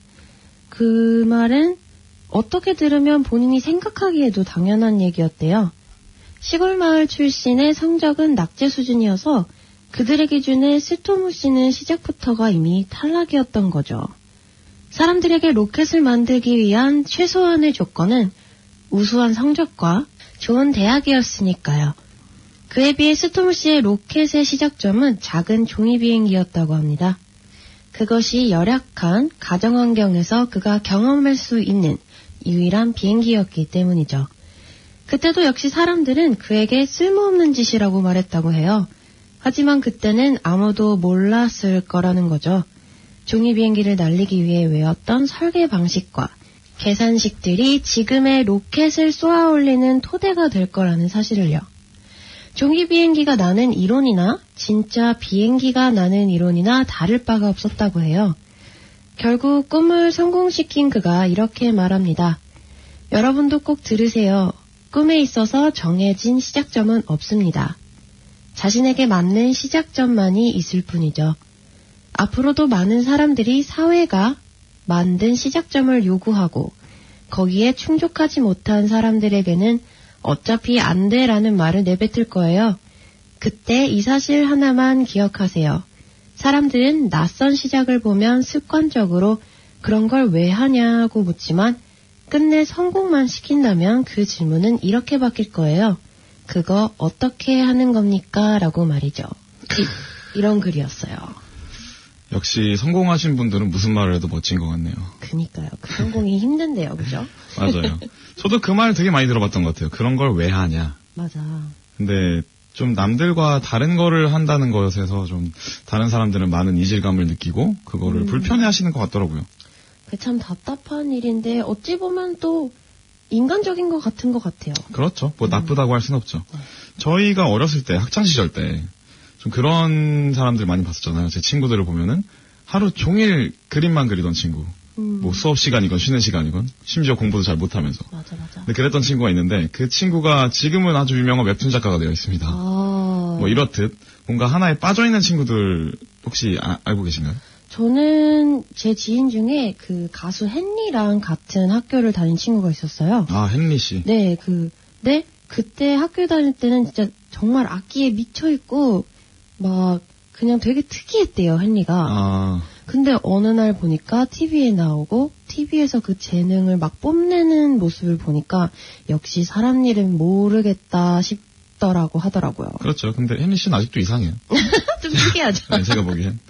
그 말은 어떻게 들으면 본인이 생각하기에도 당연한 얘기였대요. 시골 마을 출신의 성적은 낙제 수준이어서 그들의 기준에 스토무 씨는 시작부터가 이미 탈락이었던 거죠. 사람들에게 로켓을 만들기 위한 최소한의 조건은 우수한 성적과 좋은 대학이었으니까요. 그에 비해 스토무 씨의 로켓의 시작점은 작은 종이 비행기였다고 합니다. 그것이 열악한 가정환경에서 그가 경험할 수 있는 유일한 비행기였기 때문이죠. 그때도 역시 사람들은 그에게 쓸모없는 짓이라고 말했다고 해요. 하지만 그때는 아무도 몰랐을 거라는 거죠. 종이 비행기를 날리기 위해 외웠던 설계 방식과 계산식들이 지금의 로켓을 쏘아 올리는 토대가 될 거라는 사실을요. 종이 비행기가 나는 이론이나 진짜 비행기가 나는 이론이나 다를 바가 없었다고 해요. 결국 꿈을 성공시킨 그가 이렇게 말합니다. 여러분도 꼭 들으세요. 꿈에 있어서 정해진 시작점은 없습니다. 자신에게 맞는 시작점만이 있을 뿐이죠. 앞으로도 많은 사람들이 사회가 만든 시작점을 요구하고 거기에 충족하지 못한 사람들에게는 어차피 안 돼라는 말을 내뱉을 거예요. 그때 이 사실 하나만 기억하세요. 사람들은 낯선 시작을 보면 습관적으로 그런 걸 왜 하냐고 묻지만 끝내 성공만 시킨다면 그 질문은 이렇게 바뀔 거예요. 그거 어떻게 하는 겁니까? 라고 말이죠. 이런 글이었어요. 역시 성공하신 분들은 무슨 말을 해도 멋진 것 같네요. 그니까요. 그 성공이 힘든데요. 그죠? 맞아요. 저도 그 말 되게 많이 들어봤던 것 같아요. 그런 걸 왜 하냐. 맞아. 근데 좀 남들과 다른 거를 한다는 것에서 좀 다른 사람들은 많은 이질감을 느끼고 그거를 불편해하시는 것 같더라고요. 그 참 답답한 일인데 어찌 보면 또 인간적인 것 같은 것 같아요. 그렇죠. 뭐 나쁘다고 할 수는 없죠. 저희가 어렸을 때 학창시절 때 좀 그런 사람들 많이 봤었잖아요. 제 친구들을 보면은 하루 종일 그림만 그리던 친구. 뭐 수업 시간이건 쉬는 시간이건 심지어 공부도 잘 못하면서. 맞아. 근데 그랬던 친구가 있는데 그 친구가 지금은 아주 유명한 웹툰 작가가 되어 있습니다. 뭐 이렇듯 뭔가 하나에 빠져있는 친구들 혹시 알고 계신가요? 저는 제 지인 중에 그 가수 헨리랑 같은 학교를 다닌 친구가 있었어요. 아, 헨리 씨. 네, 그때 학교 다닐 때는 진짜 정말 악기에 미쳐있고 막 그냥 되게 특이했대요, 헨리가. 근데 어느 날 보니까 TV에 나오고 TV에서 그 재능을 막 뽐내는 모습을 보니까 역시 사람 일은 모르겠다 싶더라고 하더라고요. 그렇죠. 근데 헨리 씨는 아직도 이상해요. 좀 특이하죠. 네, 제가 보기엔.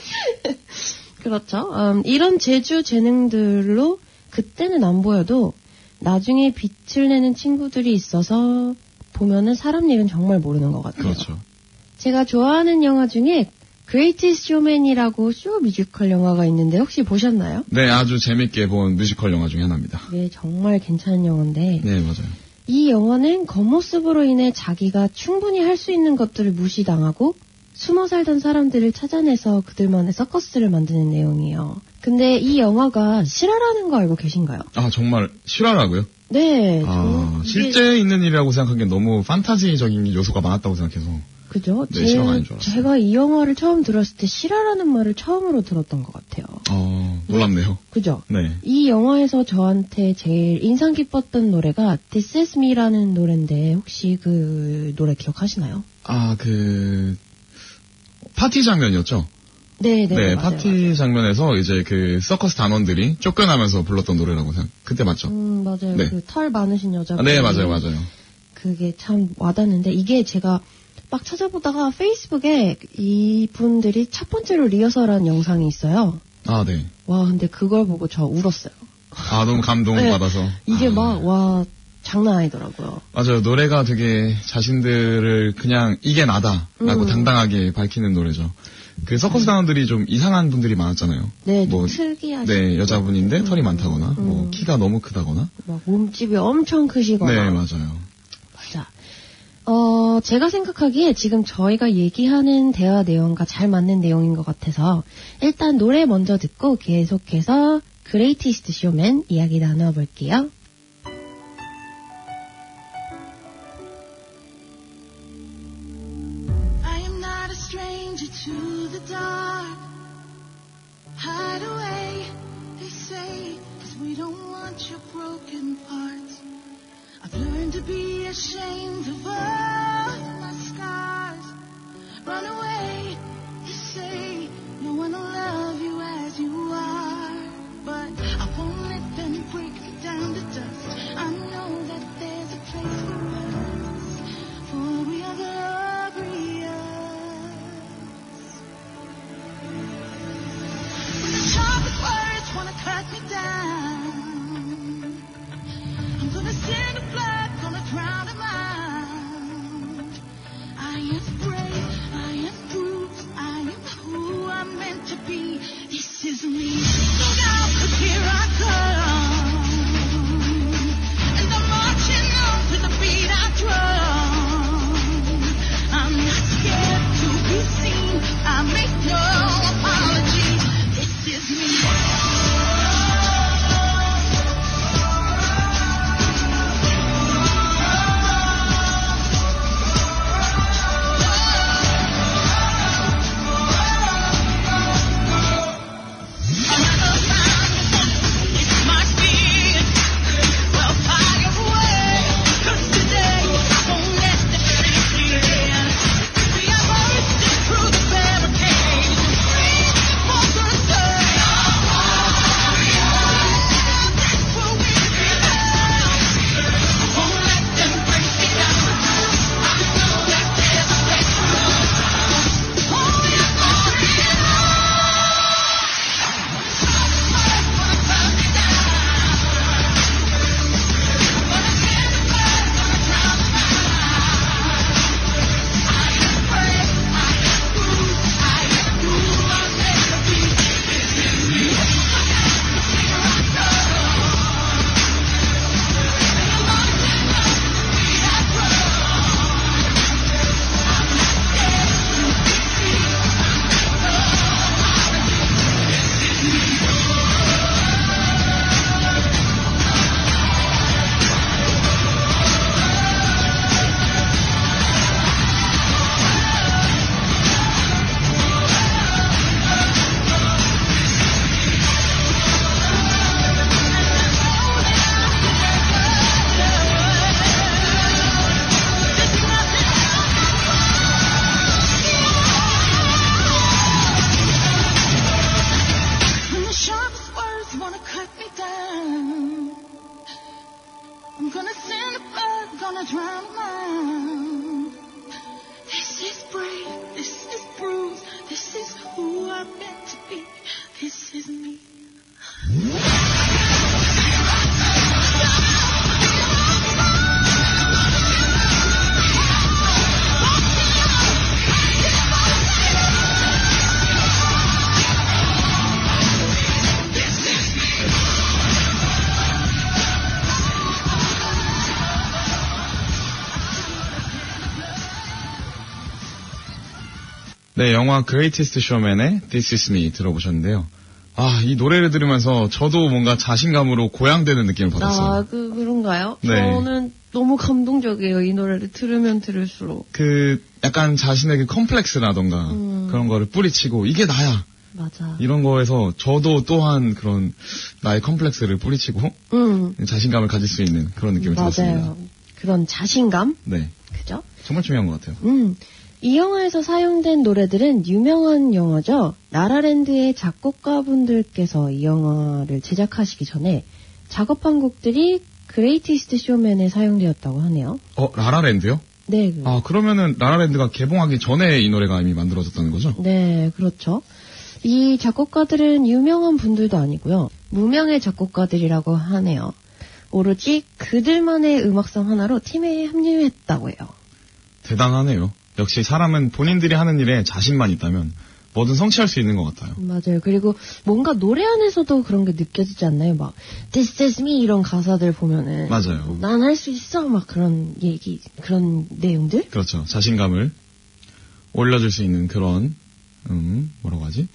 그렇죠. 이런 재주 재능들로 그때는 안 보여도 나중에 빛을 내는 친구들이 있어서 보면은 사람 일은 정말 모르는 것 같아요. 그렇죠. 제가 좋아하는 영화 중에 Greatest Showman이라고 쇼 뮤지컬 영화가 있는데 혹시 보셨나요? 네, 아주 재밌게 본 뮤지컬 영화 중에 하나입니다. 네, 정말 괜찮은 영화인데. 네, 맞아요. 이 영화는 겉모습으로 인해 자기가 충분히 할 수 있는 것들을 무시당하고 숨어 살던 사람들을 찾아내서 그들만의 서커스를 만드는 내용이에요. 근데 이 영화가 실화라는 거 알고 계신가요? 아, 정말 실화라고요? 네. 실제 있는 일이라고 생각하기엔 너무 판타지적인 요소가 많았다고 생각해서. 그죠? 네, 실화가 아닌 줄 알았어요. 제가 이 영화를 처음 들었을 때 실화라는 말을 처음으로 들었던 것 같아요. 놀랍네요. 그죠? 네. 이 영화에서 저한테 제일 인상 깊었던 노래가 This Is Me라는 노래인데 혹시 그 노래 기억하시나요? 파티 장면이었죠? 네, 맞아요, 파티 맞아요. 장면에서 이제 그 서커스 단원들이 쫓겨나면서 불렀던 노래라고 그때 맞죠? 맞아요. 네. 그 털 많으신 여자분. 네, 맞아요. 그게 참 와닿는데 이게 제가 막 찾아보다가 페이스북에 이분들이 첫 번째로 리허설한 영상이 있어요. 아, 네. 와, 근데 그걸 보고 저 울었어요. 아, 너무 감동받아서. 네, 이게 와, 장난 아니더라고요. 맞아요. 노래가 되게 자신들을 그냥 이게 나다라고 당당하게 밝히는 노래죠. 그 서커스 단원들이 좀 이상한 분들이 많았잖아요. 네, 좀 특이하시죠. 네, 여자분인데 털이 많다거나, 뭐 키가 너무 크다거나, 막 몸집이 엄청 크시거나. 네, 맞아요. 맞아. 제가 생각하기에 지금 저희가 얘기하는 대화 내용과 잘 맞는 내용인 것 같아서 일단 노래 먼저 듣고 계속해서 그레이티스트 쇼맨 이야기 나눠볼게요. To the dark, hide away, they say, 'cause we don't want your broken parts. I've learned to be ashamed of all my scars. Run away, they say, no one will love you as you are. But I won't let them break me down to dust. I know that there's a place for us, for we are glorious. Sharpest words wanna cut me down. I'm gonna send a flood, gonna drown them out. I am brave, I am bruised, I am who I'm meant to be. This is me. Look out, 'cause here I come. And I'm marching on to the beat I drum. I'm not scared to be seen, I make no apology. This is me. 네, 영화 그레이티스트 쇼맨의 This Is Me 들어보셨는데요. 아, 이 노래를 들으면서 저도 뭔가 자신감으로 고양되는 느낌을 받았어요. 아, 그런가요? 네. 저는 너무 감동적이에요. 이 노래를 들으면 들을수록. 약간 자신에게 컴플렉스라던가 그런 거를 뿌리치고 이게 나야. 맞아. 이런 거에서 저도 또한 그런 나의 컴플렉스를 뿌리치고 자신감을 가질 수 있는 그런 느낌을 들었습니다. 맞아요. 그런 자신감? 네. 그죠? 정말 중요한 것 같아요. 이 영화에서 사용된 노래들은 유명한 영화죠. 라라랜드의 작곡가분들께서 이 영화를 제작하시기 전에 작업한 곡들이 그레이티스트 쇼맨에 사용되었다고 하네요. 라라랜드요? 네. 아, 그러면은 라라랜드가 개봉하기 전에 이 노래가 이미 만들어졌다는 거죠? 네, 그렇죠. 이 작곡가들은 유명한 분들도 아니고요. 무명의 작곡가들이라고 하네요. 오로지 그들만의 음악성 하나로 팀에 합류했다고 해요. 대단하네요. 역시 사람은 본인들이 하는 일에 자신만 있다면 뭐든 성취할 수 있는 것 같아요. 맞아요. 그리고 뭔가 노래 안에서도 그런 게 느껴지지 않나요? 막 This is me 이런 가사들 보면은 맞아요. 난 할 수 있어 막 그런 얘기 그런 내용들? 그렇죠. 자신감을 올려줄 수 있는 그런 뭐라고 하지?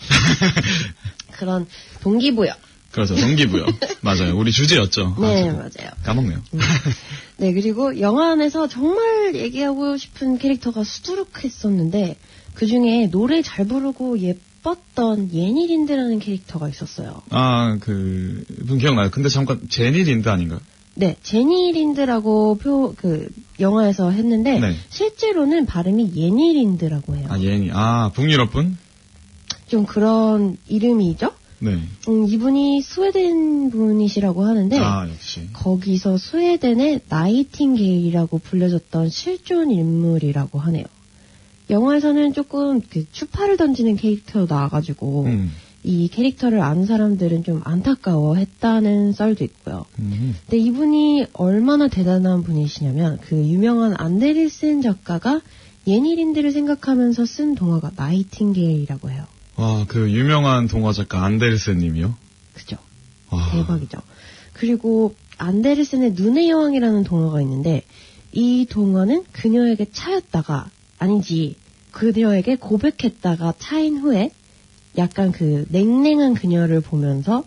그런 동기부여. 그렇죠. 동기부여. 맞아요. 우리 주제였죠. 네, 맞아요. 까먹네요. 네, 그리고 영화 안에서 정말 얘기하고 싶은 캐릭터가 수두룩했었는데 그 중에 노래 잘 부르고 예뻤던 예니 린드라는 캐릭터가 있었어요. 아, 그분 기억나요? 근데 잠깐 제니 린드 아닌가요? 네, 제니 린드라고 영화에서 했는데 네. 실제로는 발음이 예니 린드라고 해요. 아, 예니. 아, 북유럽 분? 좀 그런 이름이죠? 네. 이분이 스웨덴 분이시라고 하는데 아, 역시. 거기서 스웨덴의 나이팅게일이라고 불려졌던 실존 인물이라고 하네요. 영화에서는 조금 추파를 던지는 캐릭터로 나와가지고 이 캐릭터를 아는 사람들은 좀 안타까워했다는 썰도 있고요. 근데 이분이 얼마나 대단한 분이시냐면 그 유명한 안데르센 작가가 예니 린드를 생각하면서 쓴 동화가 나이팅게일이라고 해요. 와, 그 유명한 동화 작가 안데르센 님이요? 그죠. 와. 대박이죠. 그리고 안데르센의 눈의 여왕이라는 동화가 있는데 이 동화는 그녀에게 차였다가 아니지 그녀에게 고백했다가 차인 후에 약간 그 냉랭한 그녀를 보면서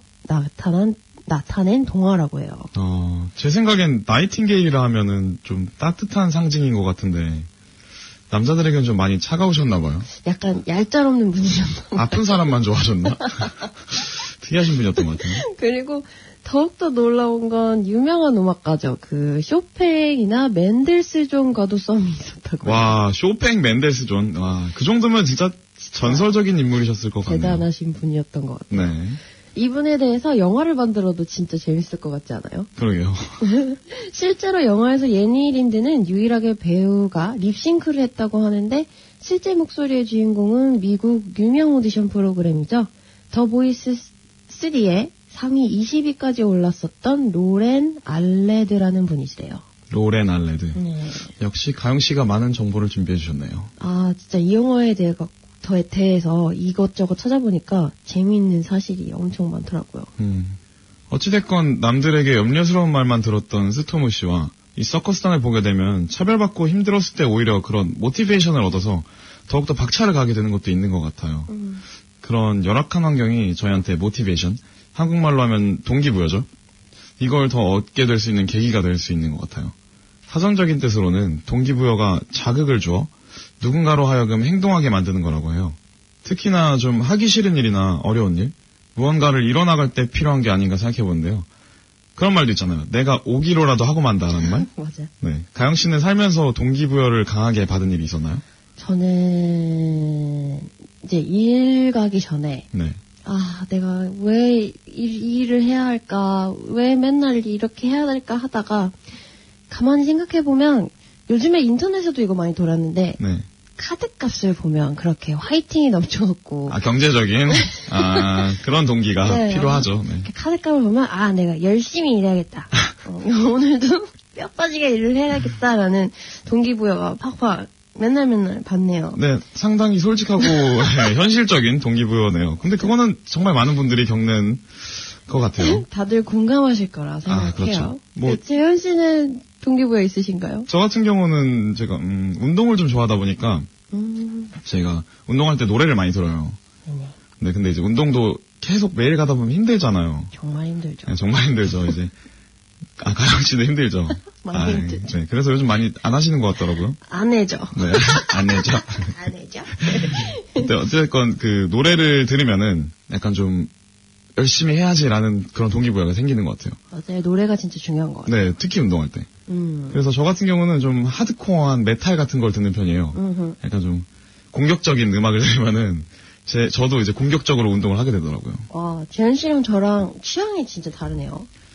나타낸 동화라고 해요. 제 생각엔 나이팅게일이라 하면은 좀 따뜻한 상징인 것 같은데 남자들에게는 좀 많이 차가우셨나 봐요. 약간 얄짤없는 분이셨나 봐요. 아픈 사람만 좋아하셨나? 특이하신 분이었던 것 같아요. 그리고 더욱더 놀라운 건 유명한 음악가죠. 그 쇼팽이나 맨델스존과도 썸이 있었다고. 와, 쇼팽, 맨델스존. 와, 그 정도면 진짜 전설적인 인물이셨을 것 같네요. 대단하신 분이었던 것 같아요. 네. 이분에 대해서 영화를 만들어도 진짜 재밌을 것 같지 않아요? 그러게요. 실제로 영화에서 예니 린드는 유일하게 배우가 립싱크를 했다고 하는데 실제 목소리의 주인공은 미국 유명 오디션 프로그램이죠. 더 보이스 3에 상위 20위까지 올랐었던 로렌 알레드라는 분이시래요. 로렌 알레드. 네. 역시 가영 씨가 많은 정보를 준비해 주셨네요. 아, 진짜 이 영화에 대해서 이것저것 찾아보니까 재미있는 사실이 엄청 많더라고요. 어찌됐건 남들에게 염려스러운 말만 들었던 스토무 씨와 이 서커스단을 보게 되면 차별받고 힘들었을 때 오히려 그런 모티베이션을 얻어서 더욱더 박차를 가게 되는 것도 있는 것 같아요. 그런 열악한 환경이 저희한테 모티베이션, 한국말로 하면 동기부여죠. 이걸 더 얻게 될 수 있는 계기가 될 수 있는 것 같아요. 사전적인 뜻으로는 동기부여가 자극을 주어 누군가로 하여금 행동하게 만드는 거라고 해요. 특히나 좀 하기 싫은 일이나 어려운 일, 무언가를 이뤄나갈 때 필요한 게 아닌가 생각해 보는데요. 그런 말도 있잖아요. 내가 5기로라도 하고 만다라는 말? 맞아요. 네. 가영 씨는 살면서 동기부여를 강하게 받은 일이 있었나요? 저는 이제 일 가기 전에 네. 아, 내가 왜 이 일을 해야 할까? 왜 맨날 이렇게 해야 될까 하다가 가만히 생각해보면 요즘에 인터넷에도 이거 많이 돌았는데 네. 카드값을 보면 그렇게 화이팅이 넘쳐놓고 아, 경제적인 그런 동기가 네, 필요하죠. 네. 카드값을 보면 아, 내가 열심히 일해야겠다. 오늘도 뼈 빠지게 일을 해야겠다라는 동기부여가 팍팍 맨날 받네요. 네, 상당히 솔직하고 현실적인 동기부여네요. 근데 그거는 정말 많은 분들이 겪는 것 같아요. 다들 공감하실 거라 생각해요. 그렇죠. 뭐 재현 씨는 동기부여 있으신가요? 저 같은 경우는 제가 운동을 좀 좋아하다 보니까 제가 운동할 때 노래를 많이 들어요. 네, 근데 이제 운동도 계속 매일 가다 보면 힘들잖아요. 정말 힘들죠. 네, 정말 힘들죠. 이제 가영 씨도 힘들죠. 많이 힘들죠. 네, 그래서 요즘 많이 안 하시는 것 같더라고요. 안 해죠. 네, 안 해죠. 안 해죠. 근데 어쨌건 그 노래를 들으면은 약간 좀 열심히 해야지라는 그런 동기부여가 생기는 것 같아요. 맞아요. 노래가 진짜 중요한 것 같아요. 네, 특히 운동할 때. 그래서 저 같은 경우는 좀 하드코어한 메탈 같은 걸 듣는 편이에요. 약간 좀 공격적인 음악을 들으면은 저도 이제 공격적으로 운동을 하게 되더라고요. 와, 재현 씨랑 저랑 취향이 진짜 다르네요.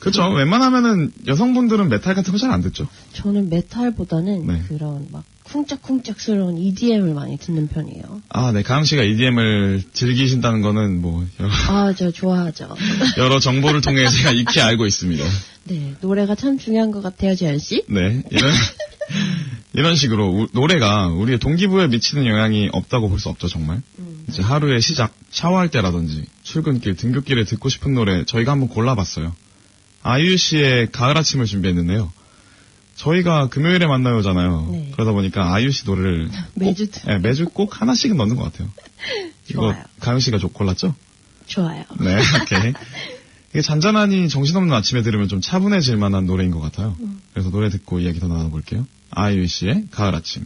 그렇죠. 웬만하면은 여성분들은 메탈 같은 거 잘 안 듣죠. 저는 메탈보다는 네. 그런 막 쿵짝쿵짝스러운 EDM을 많이 듣는 편이에요. 아, 네. 가영 씨가 EDM을 즐기신다는 거는 뭐 저 좋아하죠. 여러 정보를 통해 제가 익히 알고 있습니다. 네, 노래가 참 중요한 것 같아요, 지현 씨. 네, 이런 식으로 노래가 우리의 동기부여에 미치는 영향이 없다고 볼 수 없죠, 정말. 이제 하루의 시작, 샤워할 때라든지 출근길, 등굣길에 듣고 싶은 노래 저희가 한번 골라봤어요. 아이유 씨의 가을 아침을 준비했는데요. 저희가 금요일에 만나요잖아요. 네. 그러다 보니까 아이유 씨 노래를 매주 꼭 하나씩은 넣는 것 같아요. 좋아요. 이거 가영 씨가 골랐죠? 좋아요. 네, 오케이. 이게 잔잔하니 정신없는 아침에 들으면 좀 차분해질 만한 노래인 것 같아요. 그래서 노래 듣고 이야기 더 나눠볼게요. 아이유 씨의 가을 아침.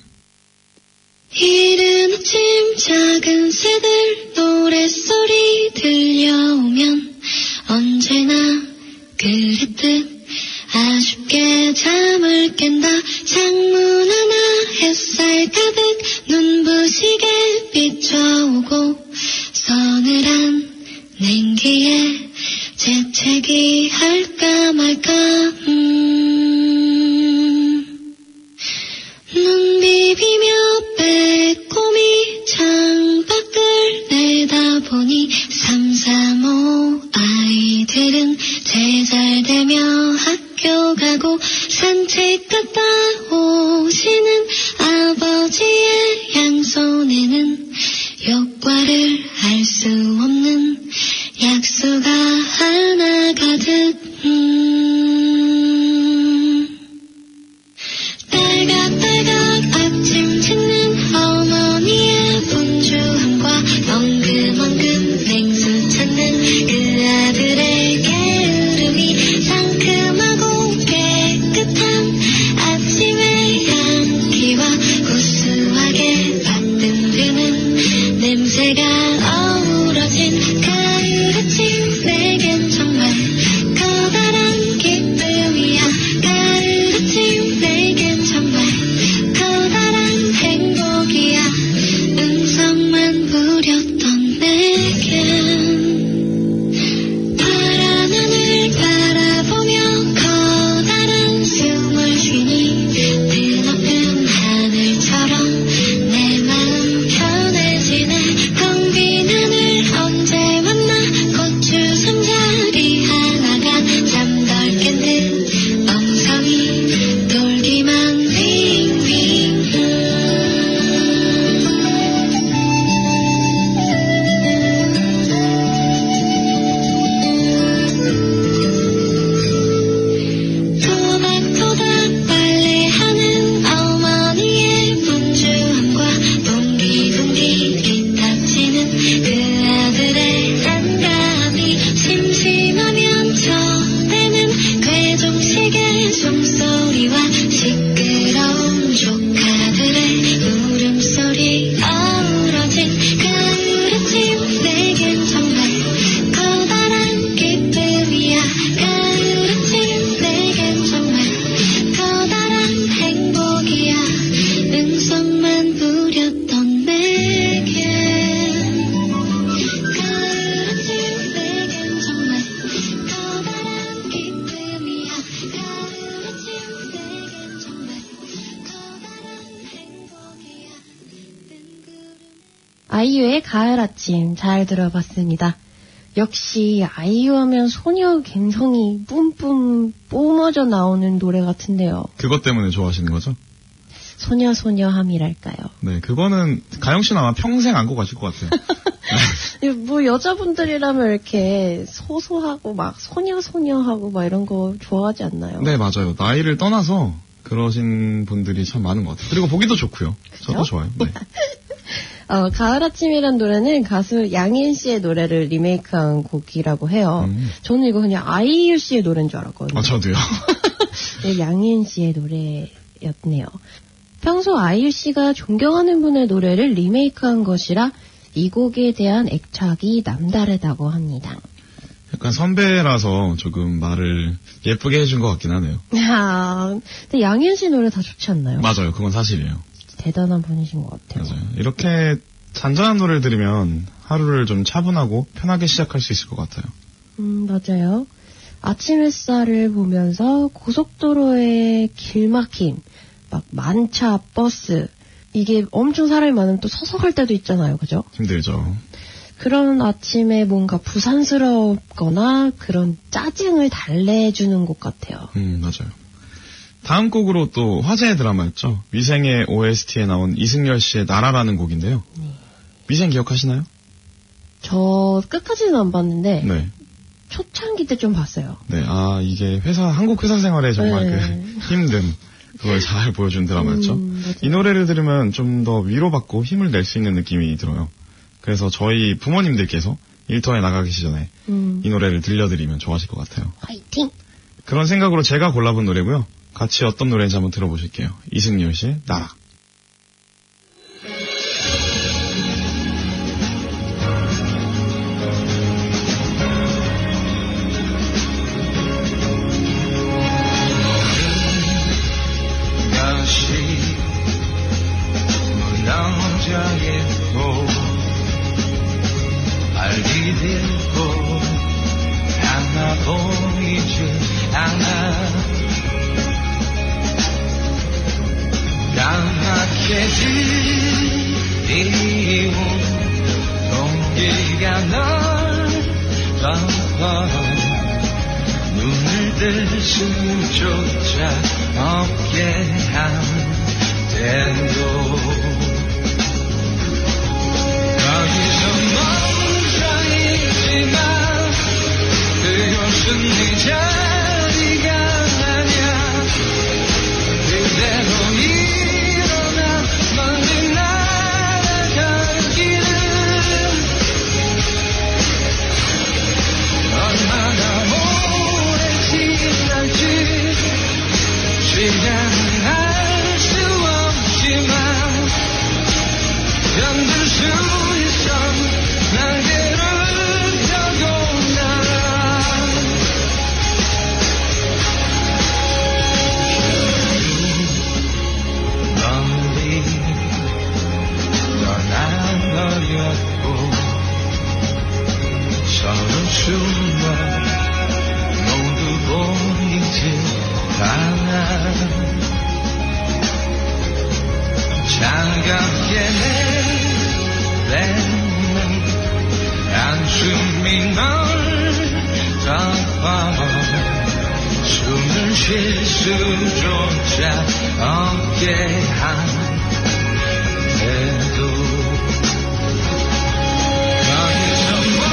이른 아침 작은 새들 노랫소리 들려오면 언제나 그랬듯 아쉽게 잠을 깬다. 창문 하나 햇살 가득 눈부시게 비춰오고 서늘한 냉기에 재채기 할까 말까 눈 비비며 빼꼼히 창밖을 내다보니 335 아이들은 3살 되며 학교 가고 산책 갔다 오시는 아버지의 양손에는 효과를 알 수 없는 약수가 하나 가득 딸각딸각 아침 짓는 어머니의 분주함과 엉금엉금 냉수 찾는 그 아들의 게으름이 상큼하고 깨끗한 아침의 향기와 구수하게 받듬드는 냄새가 어우러진 가을 아침 내겐 정말 커다란 기쁨이야. 가을 아침 내겐 정말 커다란 행복이야. 음성만 부렸던 내겐 파란 하늘 바라보며 커다란 숨을 쉬니 드높은 하늘처럼 내 마음 편해지네. 텅 빈 하늘 언제 만나 고추 삼자리 하나가 잠덜 깬 듯 엉성이 돌기만 빙빙 토닥토닥 빨래하는 어머니의 분주함과 둥기둥기 기탁치는 그 아들의 한가함이 심심하면 쳐대는 괴종식의 종소리와 시끄러운 조카들의 울음소리 어우러진 가을 아침 내겐 정말 커다란 기쁨이야. 가을 아침 내겐 정말 커다란 행복이야. 음성만 부렸던 내겐 가을 아침 내겐 정말 커다란 기쁨이야. 가을 아침 내겐 정말 커다란 행복이야. 아이유의 가을 아침 잘 들어봤습니다. 역시 아이유 하면 소녀 감성이 뿜뿜 뿜어져 나오는 노래 같은데요. 그것 때문에 좋아하시는 거죠? 소녀함이랄까요. 네, 그거는 가영 씨는 아마 평생 안고 가실 것 같아요. 뭐 여자분들이라면 이렇게 소소하고 막 소녀하고 막 이런 거 좋아하지 않나요? 네, 맞아요. 나이를 떠나서 그러신 분들이 참 많은 것 같아요. 그리고 보기도 좋고요. 그쵸? 저도 좋아요. 네. 가을 아침이란 노래는 가수 양희은 씨의 노래를 리메이크한 곡이라고 해요. 저는 이거 그냥 아이유 씨의 노래인 줄 알았거든요. 저도요. 네, 양희은 씨의 노래였네요. 평소 아이유 씨가 존경하는 분의 노래를 리메이크한 것이라 이 곡에 대한 애착이 남다르다고 합니다. 약간 선배라서 조금 말을 예쁘게 해준 것 같긴 하네요. 근데 양희은 씨 노래 다 좋지 않나요? 맞아요. 그건 사실이에요. 대단한 분이신 것 같아요. 맞아요. 이렇게 잔잔한 노래를 들으면 하루를 좀 차분하고 편하게 시작할 수 있을 것 같아요. 맞아요. 아침 햇살을 보면서 고속도로의 길막힘, 막 만차, 버스, 이게 엄청 사람이 많으면 또 서서 갈 때도 있잖아요. 그죠? 힘들죠. 그런 아침에 뭔가 부산스럽거나 그런 짜증을 달래주는 곡 같아요. 맞아요. 다음 곡으로 또 화제의 드라마였죠. 미생의 OST에 나온 이승열 씨의 나라라는 곡인데요. 미생 기억하시나요? 저 끝까지는 안 봤는데 네. 초창기 때 좀 봤어요. 네, 이게 한국 회사 생활에 정말 네. 힘든 그걸 잘 보여준 드라마였죠. 이 노래를 들으면 좀 더 위로받고 힘을 낼 수 있는 느낌이 들어요. 그래서 저희 부모님들께서 일터에 나가 계시 전에 이 노래를 들려드리면 좋아하실 것 같아요. 화이팅! 그런 생각으로 제가 골라본 노래고요. 같이 어떤 노래인지 한번 들어보실게요. 이승열 씨의 나라. 눈을 뜰 수조차 없게 한데도 거기서 멈춰있지만 그곳은 네 자리가 아냐 그대로 일어나 멀리 날아가기를 얼마나 오래 지날지 시간은 알 수 없지만 견딜 수 있어 날개를 펴고 날아 멀리 떠나버렸고 서로 숨어 모두 보이지 않아 차갑게 내뱉는 한숨이 널 덮어 숨을 쉴 수조차 없게 한데도 거기서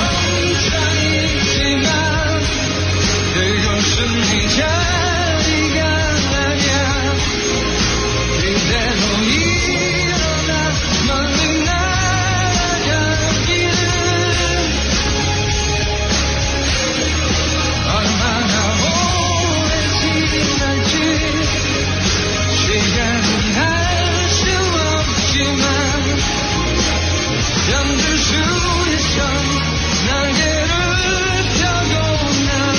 멈춰있지만 그곳은 네 자리가 아냐 그대로 일어나 멀리 날아가기를 얼마나 오래 지날지 시간은 알 수 없지만 견딜 수 있어 날개를 펴고 날아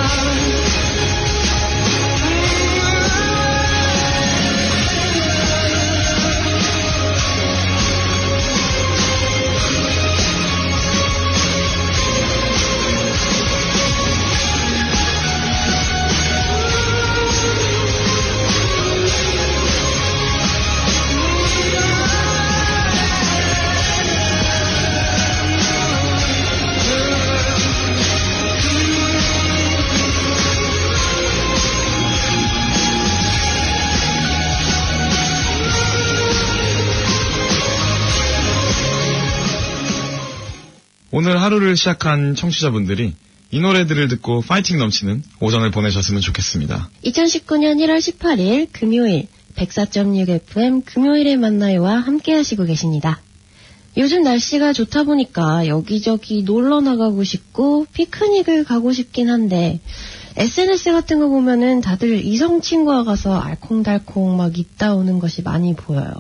오늘 하루를 시작한 청취자분들이 이 노래들을 듣고 파이팅 넘치는 오전을 보내셨으면 좋겠습니다. 2019년 1월 18일 금요일 104.6 FM 금요일에 만나요와 함께 하시고 계십니다. 요즘 날씨가 좋다 보니까 여기저기 놀러 나가고 싶고 피크닉을 가고 싶긴 한데 SNS 같은 거 보면은 다들 이성 친구와 가서 알콩달콩 막 있다 오는 것이 많이 보여요.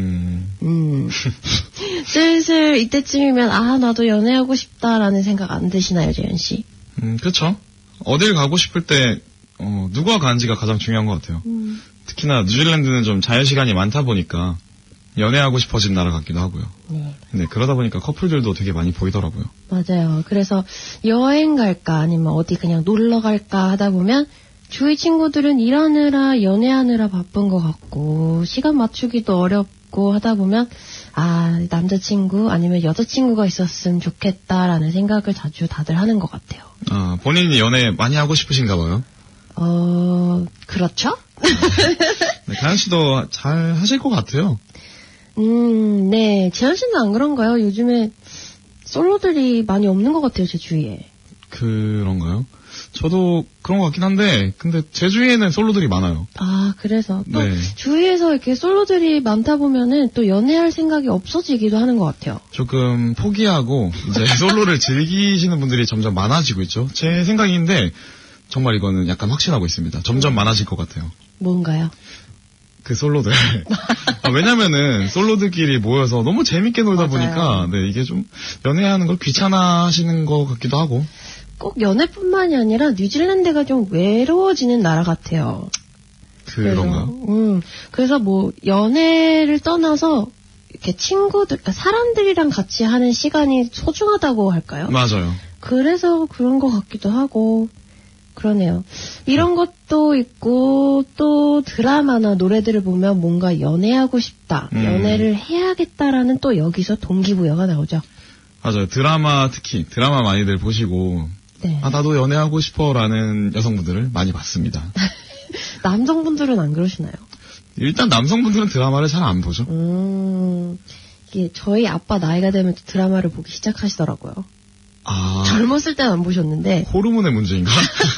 슬슬 이때쯤이면 나도 연애하고 싶다라는 생각 안 드시나요, 재현 씨? 그렇죠. 어딜 가고 싶을 때 누구와 가는지가 가장 중요한 것 같아요. 특히나 뉴질랜드는 좀 자유시간이 많다 보니까 연애하고 싶어진 나라 같기도 하고요. 네. 네, 그러다 보니까 커플들도 되게 많이 보이더라고요. 맞아요. 그래서 여행 갈까 아니면 어디 그냥 놀러 갈까 하다 보면 주위 친구들은 일하느라 연애하느라 바쁜 것 같고 시간 맞추기도 어렵고 하다 보면 남자친구 아니면 여자친구가 있었으면 좋겠다라는 생각을 자주 다들 하는 것 같아요. 본인이 연애 많이 하고 싶으신가 봐요. 그렇죠? 네, 가연 씨도 잘 하실 것 같아요. 네. 재현 씨는 안 그런가요? 요즘에 솔로들이 많이 없는 것 같아요, 제 주위에. 그런가요? 저도 그런 것 같긴 한데, 근데 제 주위에는 솔로들이 많아요. 그래서 또 네. 주위에서 이렇게 솔로들이 많다 보면은 또 연애할 생각이 없어지기도 하는 것 같아요. 조금 포기하고 이제 솔로를 즐기시는 분들이 점점 많아지고 있죠. 제 생각인데, 정말 이거는 약간 확신하고 있습니다. 점점 많아질 것 같아요. 뭔가요? 그 솔로들. 왜냐면은 솔로들끼리 모여서 너무 재밌게 놀다 맞아요. 보니까 네, 이게 좀 연애하는 걸 귀찮아하시는 것 같기도 하고. 꼭 연애뿐만이 아니라 뉴질랜드가 좀 외로워지는 나라 같아요. 그런가요? 그래서 뭐 연애를 떠나서 이렇게 친구들, 그러니까 사람들이랑 같이 하는 시간이 소중하다고 할까요? 맞아요. 그래서 그런 것 같기도 하고 그러네요. 이런 것도 있고 또 드라마나 노래들을 보면 뭔가 연애하고 싶다, 연애를 해야겠다라는 또 여기서 동기부여가 나오죠. 맞아요. 특히 드라마 많이들 보시고 네. 나도 연애하고 싶어라는 여성분들을 많이 봤습니다. 남성분들은 안 그러시나요? 일단 남성분들은 드라마를 잘 안 보죠. 이게 저희 아빠 나이가 되면 드라마를 보기 시작하시더라고요. 젊었을 때는 안 보셨는데. 호르몬의 문제인가?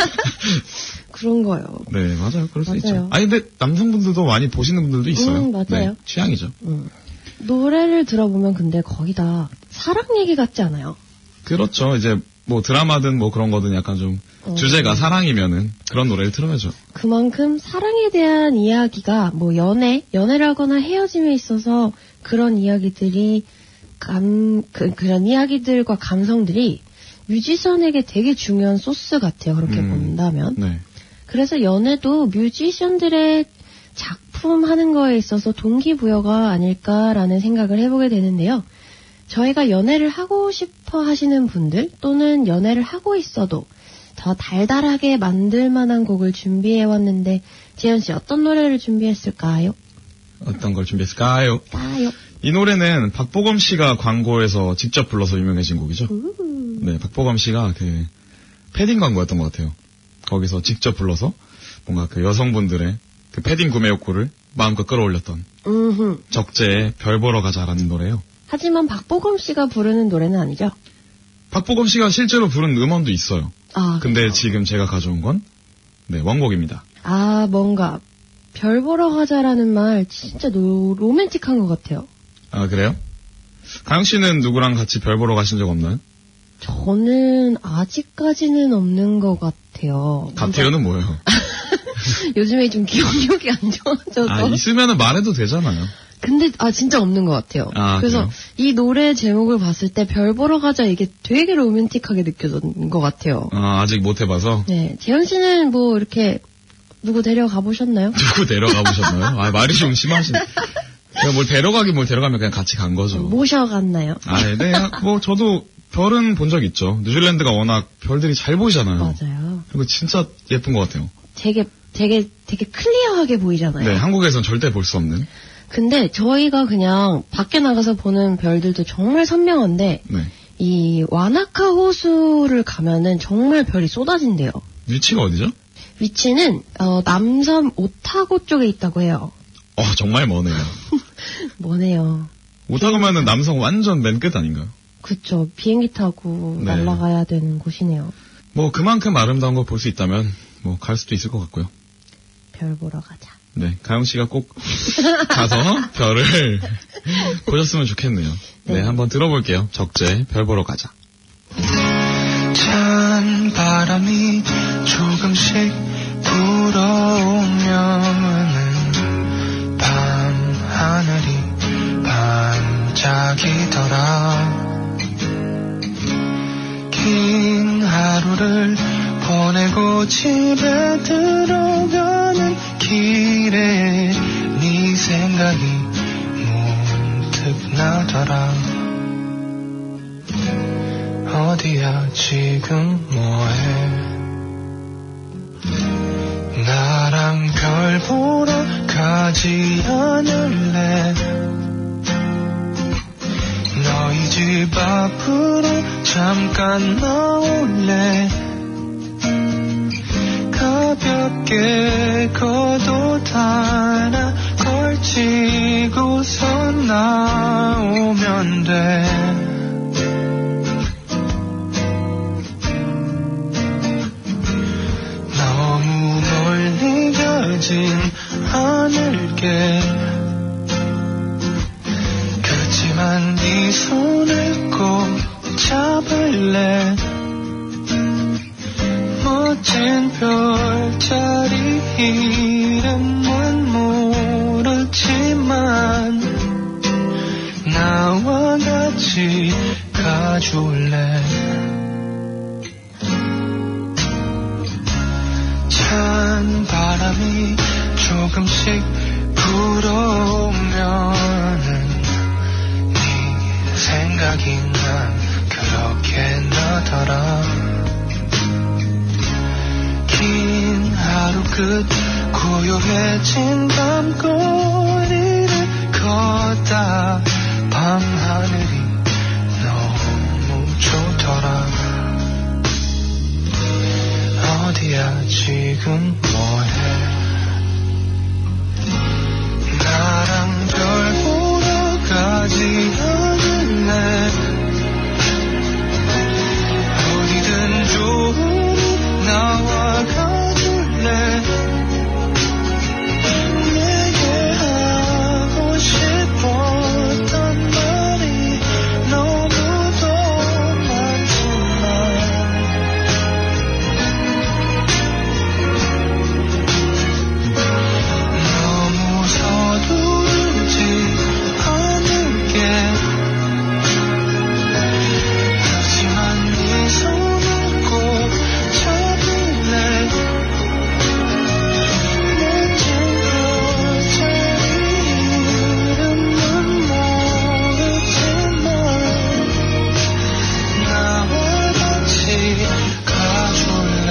그런 거요. 네, 맞아요. 그럴 수 있죠. 근데 남성분들도 많이 보시는 분들도 있어요. 맞아요. 네, 취향이죠. 노래를 들어보면 근데 거의 다 사랑 얘기 같지 않아요? 그렇죠. 이제 뭐 드라마든 뭐 그런 거든 약간 좀 주제가 사랑이면은 그런 노래를 틀어야죠. 그만큼 사랑에 대한 이야기가 뭐 연애를 하거나 헤어짐에 있어서 그런 이야기들이 그런 이야기들과 감성들이 뮤지션에게 되게 중요한 소스 같아요. 그렇게 본다면. 네. 그래서 연애도 뮤지션들의 작품 하는 거에 있어서 동기부여가 아닐까라는 생각을 해보게 되는데요. 저희가 연애를 하고 싶어 하시는 분들 또는 연애를 하고 있어도 더 달달하게 만들 만한 곡을 준비해왔는데 재현 씨 어떤 노래를 준비했을까요? 어떤 걸 준비했을까요? 이 노래는 박보검 씨가 광고에서 직접 불러서 유명해진 곡이죠. 네, 박보검 씨가 그 패딩 광고였던 것 같아요. 거기서 직접 불러서 뭔가 그 여성분들의 그 패딩 구매 욕구를 마음껏 끌어올렸던 적재의 별 보러 가자라는 노래예요. 하지만 박보검 씨가 부르는 노래는 아니죠? 박보검 씨가 실제로 부른 음원도 있어요. 근데 그렇죠. 지금 제가 가져온 건 원곡입니다. 뭔가 별 보러 가자라는 말 진짜 로맨틱한 것 같아요. 그래요? 가영 씨는 누구랑 같이 별 보러 가신 적 없나요? 저는 아직까지는 없는 것 같아요. 같아요는 뭐예요? 요즘에 좀 기억력이 안 좋아져서. 있으면은 말해도 되잖아요. 근데 진짜 없는 것 같아요. 그래서 그래요? 이 노래 제목을 봤을 때 별 보러 가자 이게 되게 로맨틱하게 느껴진 것 같아요. 아직 못 해봐서? 네. 재현 씨는 뭐 이렇게 누구 데려가 보셨나요? 누구 데려가 보셨나요? 말이 좀 심하시네. 제가 뭘 데려가면 그냥 같이 간 거죠. 모셔갔나요? 네. 뭐 저도 별은 본 적 있죠. 뉴질랜드가 워낙 별들이 잘 보이잖아요. 맞아요. 그리고 진짜 예쁜 것 같아요. 되게 클리어하게 보이잖아요. 네, 한국에선 절대 볼 수 없는. 근데 저희가 그냥 밖에 나가서 보는 별들도 정말 선명한데 네. 이 와나카 호수를 가면은 정말 별이 쏟아진대요. 위치가 어디죠? 위치는 남섬 오타고 쪽에 있다고 해요. 정말 머네요. 뭐네요. 오타고면은 남성 완전 맨 끝 아닌가요? 그쵸. 비행기 타고 네. 날아가야 되는 곳이네요. 뭐 그만큼 아름다운 거 볼 수 있다면 뭐 갈 수도 있을 것 같고요. 별 보러 가자. 네, 가영 씨가 꼭 가서 별을 보셨으면 좋겠네요. 네, 한번 들어볼게요. 적재 별 보러 가자. 찬 바람이 조금씩 불어오면은 밤 하늘이 반짝이더라. 긴 하루를 보내고 집에 들어가는 길에 네 생각이 나더라. 어디야 지금 뭐해? 나랑 별 보러 가지 않을래? 너희 집 앞으로 잠깐 나올래? 가볍게 겉옷 하나 걸치고서 나오면 돼. 너무 멀리 가진 않을게. 그치만 네 손을 꼭 잡을래. 멋진 별자리 이름은 모르지만 나와 같이 가줄래. 찬 바람이 조금씩 불어오면은 네 생각이 난 그렇게 나더라. 긴 하루 끝 고요해진 밤거리를 걷다 밤하늘이 너무 좋더라. 어디야 지금 뭐해? 나랑 별 보러 가지 않을래? 어디든 좋으니 나와 가줄래? 내게 하고 싶었던 말이 너무도 많지만 너무 서두르지 않을게. 하지만 네 손을 꼭 잡을래. 멋진 별자리 이름은 모르지만 나와 같이 가줄래.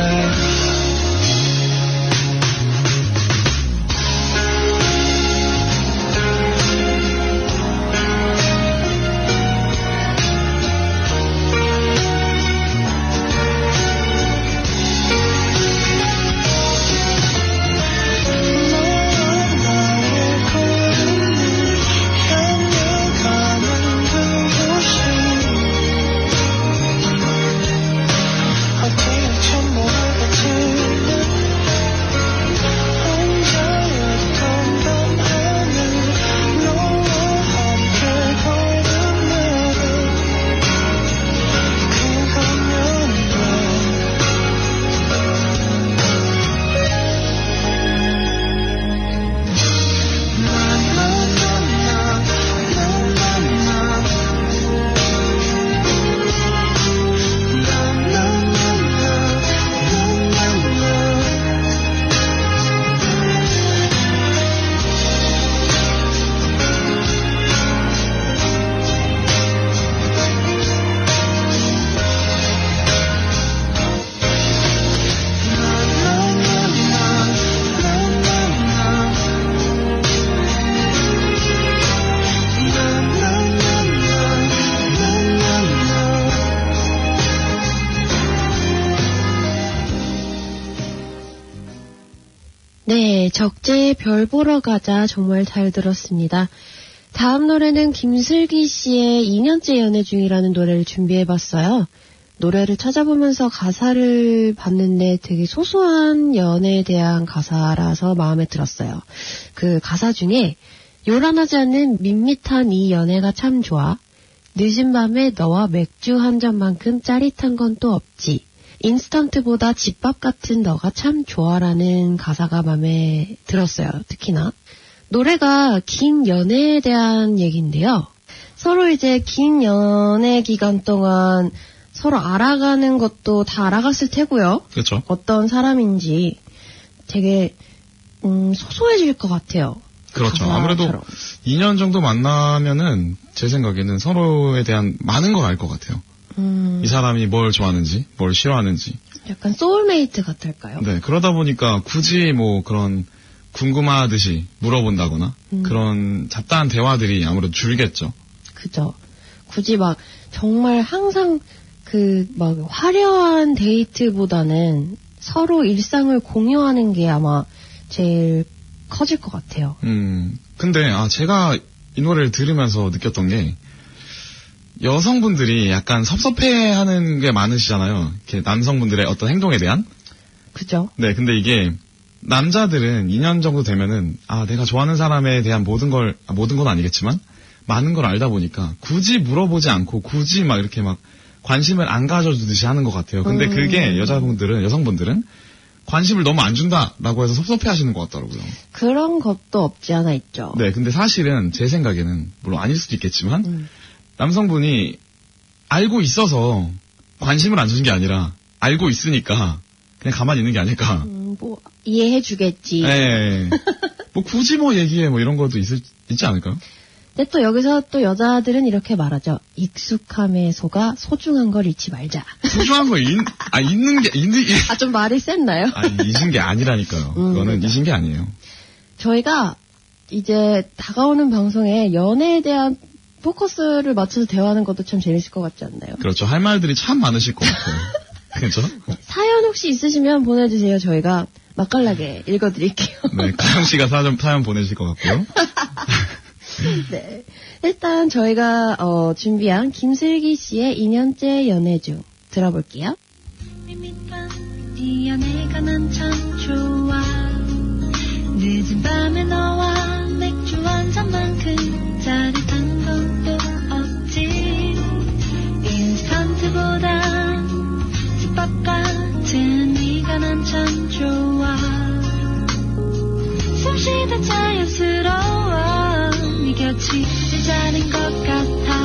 네, 적재의 별 보러 가자 정말 잘 들었습니다. 다음 노래는 김슬기 씨의 2년째 연애 중이라는 노래를 준비해봤어요. 노래를 찾아보면서 가사를 봤는데 되게 소소한 연애에 대한 가사라서 마음에 들었어요. 그 가사 중에 요란하지 않는 밋밋한 이 연애가 참 좋아. 늦은 밤에 너와 맥주 한 잔만큼 짜릿한 건 또 없지. 인스턴트보다 집밥 같은 너가 참 좋아라는 가사가 마음에 들었어요. 특히나. 노래가 긴 연애에 대한 얘기인데요. 서로 이제 긴 연애 기간 동안 서로 알아가는 것도 다 알아갔을 테고요. 그렇죠. 어떤 사람인지 되게 소소해질 것 같아요. 그렇죠. 아무래도 2년 정도 만나면은 제 생각에는 서로에 대한 많은 걸 알 것 같아요. 이 사람이 뭘 좋아하는지, 뭘 싫어하는지. 약간 소울메이트 같을까요? 네, 그러다 보니까 굳이 뭐 그런 궁금하듯이 물어본다거나 그런 잡다한 대화들이 아무래도 줄겠죠. 그죠. 굳이 막 정말 항상 그 막 화려한 데이트보다는 서로 일상을 공유하는 게 아마 제일 커질 것 같아요. 근데 제가 이 노래를 들으면서 느꼈던 게 여성분들이 약간 섭섭해하는 게 많으시잖아요. 이렇게 남성분들의 어떤 행동에 대한. 그죠. 네, 근데 이게 남자들은 2년 정도 되면은 내가 좋아하는 사람에 대한 모든 건 아니겠지만 많은 걸 알다 보니까 굳이 물어보지 않고 굳이 막 이렇게 막 관심을 안 가져주듯이 하는 것 같아요. 근데 그게 여성분들은 관심을 너무 안 준다라고 해서 섭섭해하시는 것 같더라고요. 그런 것도 없지 않아 있죠. 네, 근데 사실은 제 생각에는 물론 아닐 수도 있겠지만 남성분이 알고 있어서 관심을 안 주는 게 아니라 알고 있으니까 그냥 가만히 있는 게 아닐까. 뭐 이해해주겠지. 네. 뭐 굳이 뭐 얘기해 뭐 이런 것도 있지 않을까요? 근데 또 여기서 또 여자들은 이렇게 말하죠. 익숙함에 속아 소중한 걸 잊지 말자. 소중한 거 있는 게 좀 말이 셌나요? 잊은 게 아니라니까요. 그거는 잊은 게 아니에요. 저희가 이제 다가오는 방송에 연애에 대한 포커스를 맞춰서 대화하는 것도 참 재밌을 것 같지 않나요? 그렇죠. 할 말들이 참 많으실 것 같아요. 그렇죠? 사연 혹시 있으시면 보내주세요. 저희가 맛깔나게 읽어드릴게요. 네, 가영 씨가 사연 보내실 것 같고요. 네. 일단 저희가 준비한 김슬기 씨의 2년째 연애 중 들어볼게요. 네 연애가 난 참 좋아. 늦은 밤에 너와 맥주 한 잔만큼 짜릿한 것도 없지. 인스턴트보단 집밥 같은 네가 난 참 좋아. 숨쉬다 자연스러워. 네 곁이 제자리인 것 같아.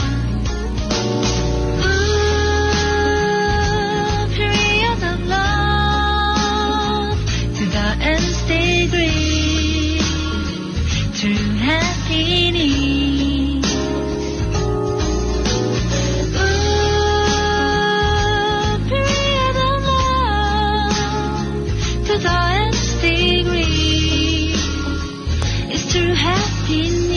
Period of love to the nth degree. True happiness. Period of love to the nth degree. It's true happiness.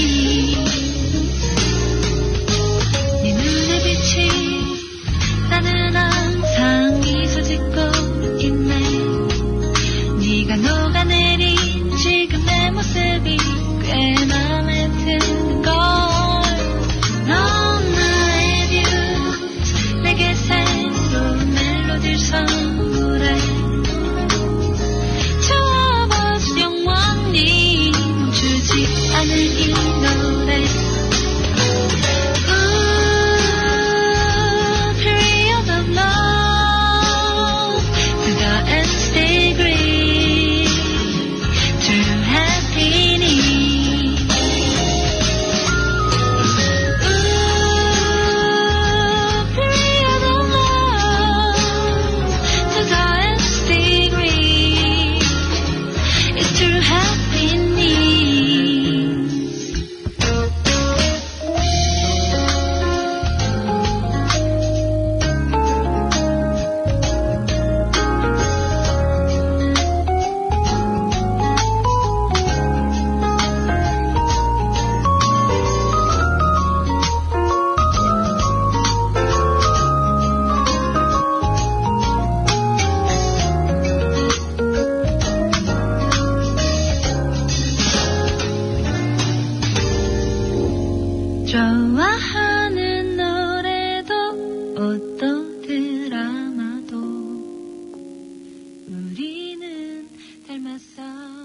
네 눈에 빛이 나는 항상 미소 짓고 있네. 네가 녹아내린 지금 내 모습이 꽤 맘에 드는걸. 넌 나의 뷰 내게 새로운 멜로디를 선물해. 채워버려 영원히 멈추지 않을 이 노래. Period of love to the nth degree. True happiness. Period of love to the nth degree. It's true happiness. 좋아하는 노래도 어떤 드라마도 우리는 닮았어.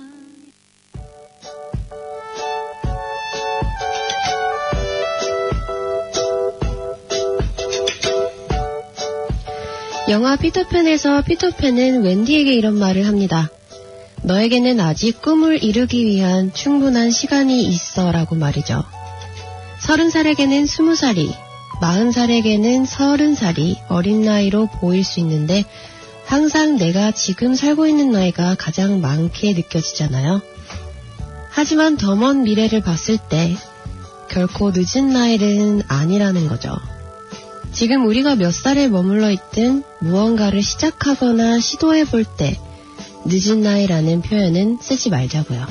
영화 피터팬에서 피터팬은 웬디에게 이런 말을 합니다. 너에게는 아직 꿈을 이루기 위한 충분한 시간이 있어 라고 말이죠. 30살에게는 20살이, 40살에게는 30살이 어린 나이로 보일 수 있는데 항상 내가 지금 살고 있는 나이가 가장 많게 느껴지잖아요. 하지만 더 먼 미래를 봤을 때 결코 늦은 나이는 아니라는 거죠. 지금 우리가 몇 살에 머물러 있든 무언가를 시작하거나 시도해 볼 때 늦은 나이라는 표현은 쓰지 말자고요.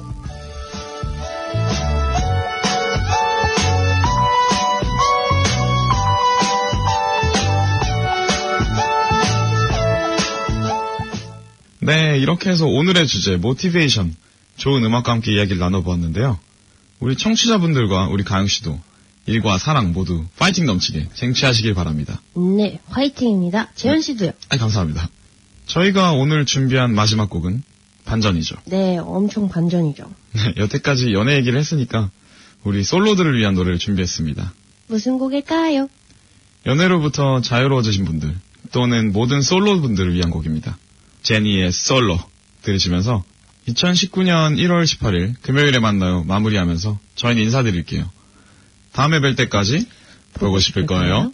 네, 이렇게 해서 오늘의 주제 모티베이션, 좋은 음악과 함께 이야기를 나눠보았는데요. 우리 청취자분들과 우리 가영씨도 일과 사랑 모두 파이팅 넘치게 쟁취하시길 바랍니다. 네, 화이팅입니다. 재현씨도요. 감사합니다. 저희가 오늘 준비한 마지막 곡은 반전이죠. 네, 엄청 반전이죠. 네, 여태까지 연애 얘기를 했으니까 우리 솔로들을 위한 노래를 준비했습니다. 무슨 곡일까요? 연애로부터 자유로워지신 분들 또는 모든 솔로분들을 위한 곡입니다. 제니의 솔로 들으시면서 2019년 1월 18일 금요일에 만나요 마무리하면서 저희는 인사드릴게요. 다음에 뵐 때까지 보고 싶을 거예요.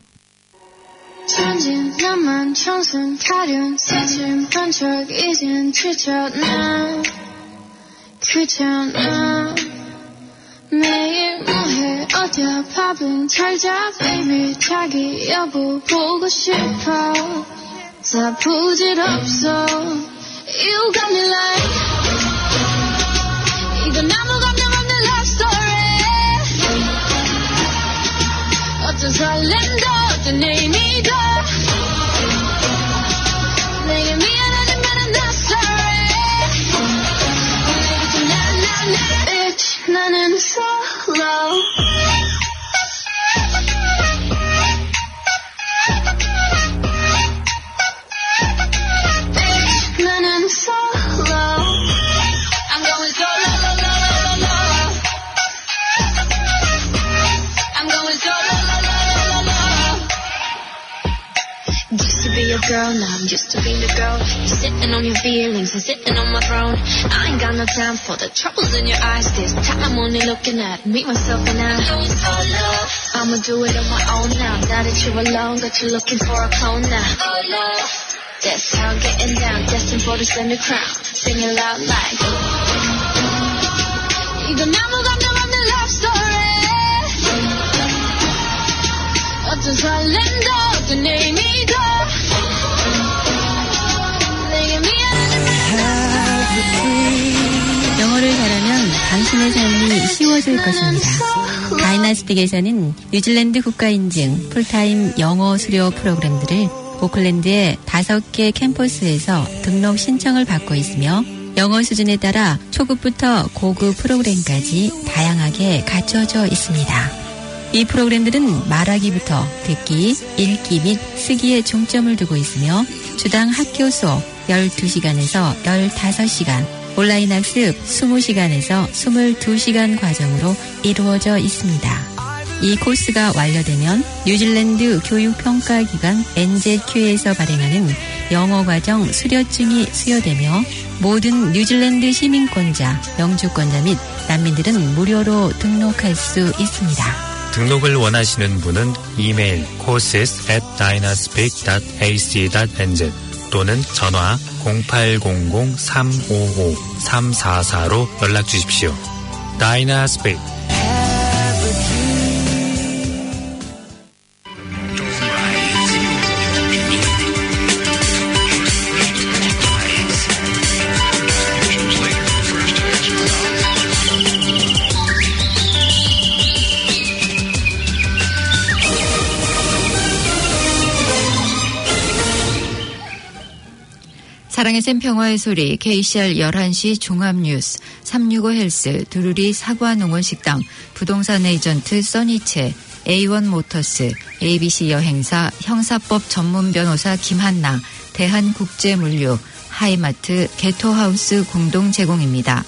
천진 나만 청순 가련 새침 번쩍 이젠 지쳤나 귀찮아 매일 뭐해 어디야 밥은 잘자 baby 자기 여보 보고 싶어 다 부질없어 You got me like 이건 아무 감정 없는 love story 어떤 설렘도 어떤 의미도 내게 미안하지만 I'm not sorry Bitch 나는 solo 나는 solo I'm going solo I'm going solo Used to be a girl, now I'm used to being the girl sitting on your feelings and sitting on my throne I ain't got no time for the troubles in your eyes This time I'm only looking at me, myself and I I'ma do it on my own now Now that you're alone, that you're looking for a clone now That's how I'm getting down, destined for the center crown Singing loud like 이건 아무 감정 없는 love story 어떤 설렘도 어떤 의미도 내게 영어를 잘하면 당신의 삶이 쉬워질 것입니다. 다이나스틱에서는 뉴질랜드 국가인증 풀타임 영어 수료 프로그램들을 오클랜드의 5개 캠퍼스에서 등록 신청을 받고 있으며 영어 수준에 따라 초급부터 고급 프로그램까지 다양하게 갖춰져 있습니다. 이 프로그램들은 말하기부터 듣기, 읽기 및 쓰기에 중점을 두고 있으며 주당 학교 수업 12시간에서 15시간, 온라인 학습 20시간에서 22시간 과정으로 이루어져 있습니다. 이 코스가 완료되면 뉴질랜드 교육평가기관 NZQ에서 발행하는 영어과정 수료증이 수여되며 모든 뉴질랜드 시민권자, 영주권자 및 난민들은 무료로 등록할 수 있습니다. 등록을 원하시는 분은 이메일 courses@dynaspeak.ac.nz 또는 전화 0800-355-344로 연락 주십시오. 다이나스픽 사랑의 샘 평화의 소리, KCR 11시 종합뉴스, 365 헬스, 두루리 사과농원식당, 부동산 에이전트 써니체, A1 모터스, ABC 여행사, 형사법 전문 변호사 김한나, 대한국제물류, 하이마트, 게토하우스 공동 제공입니다.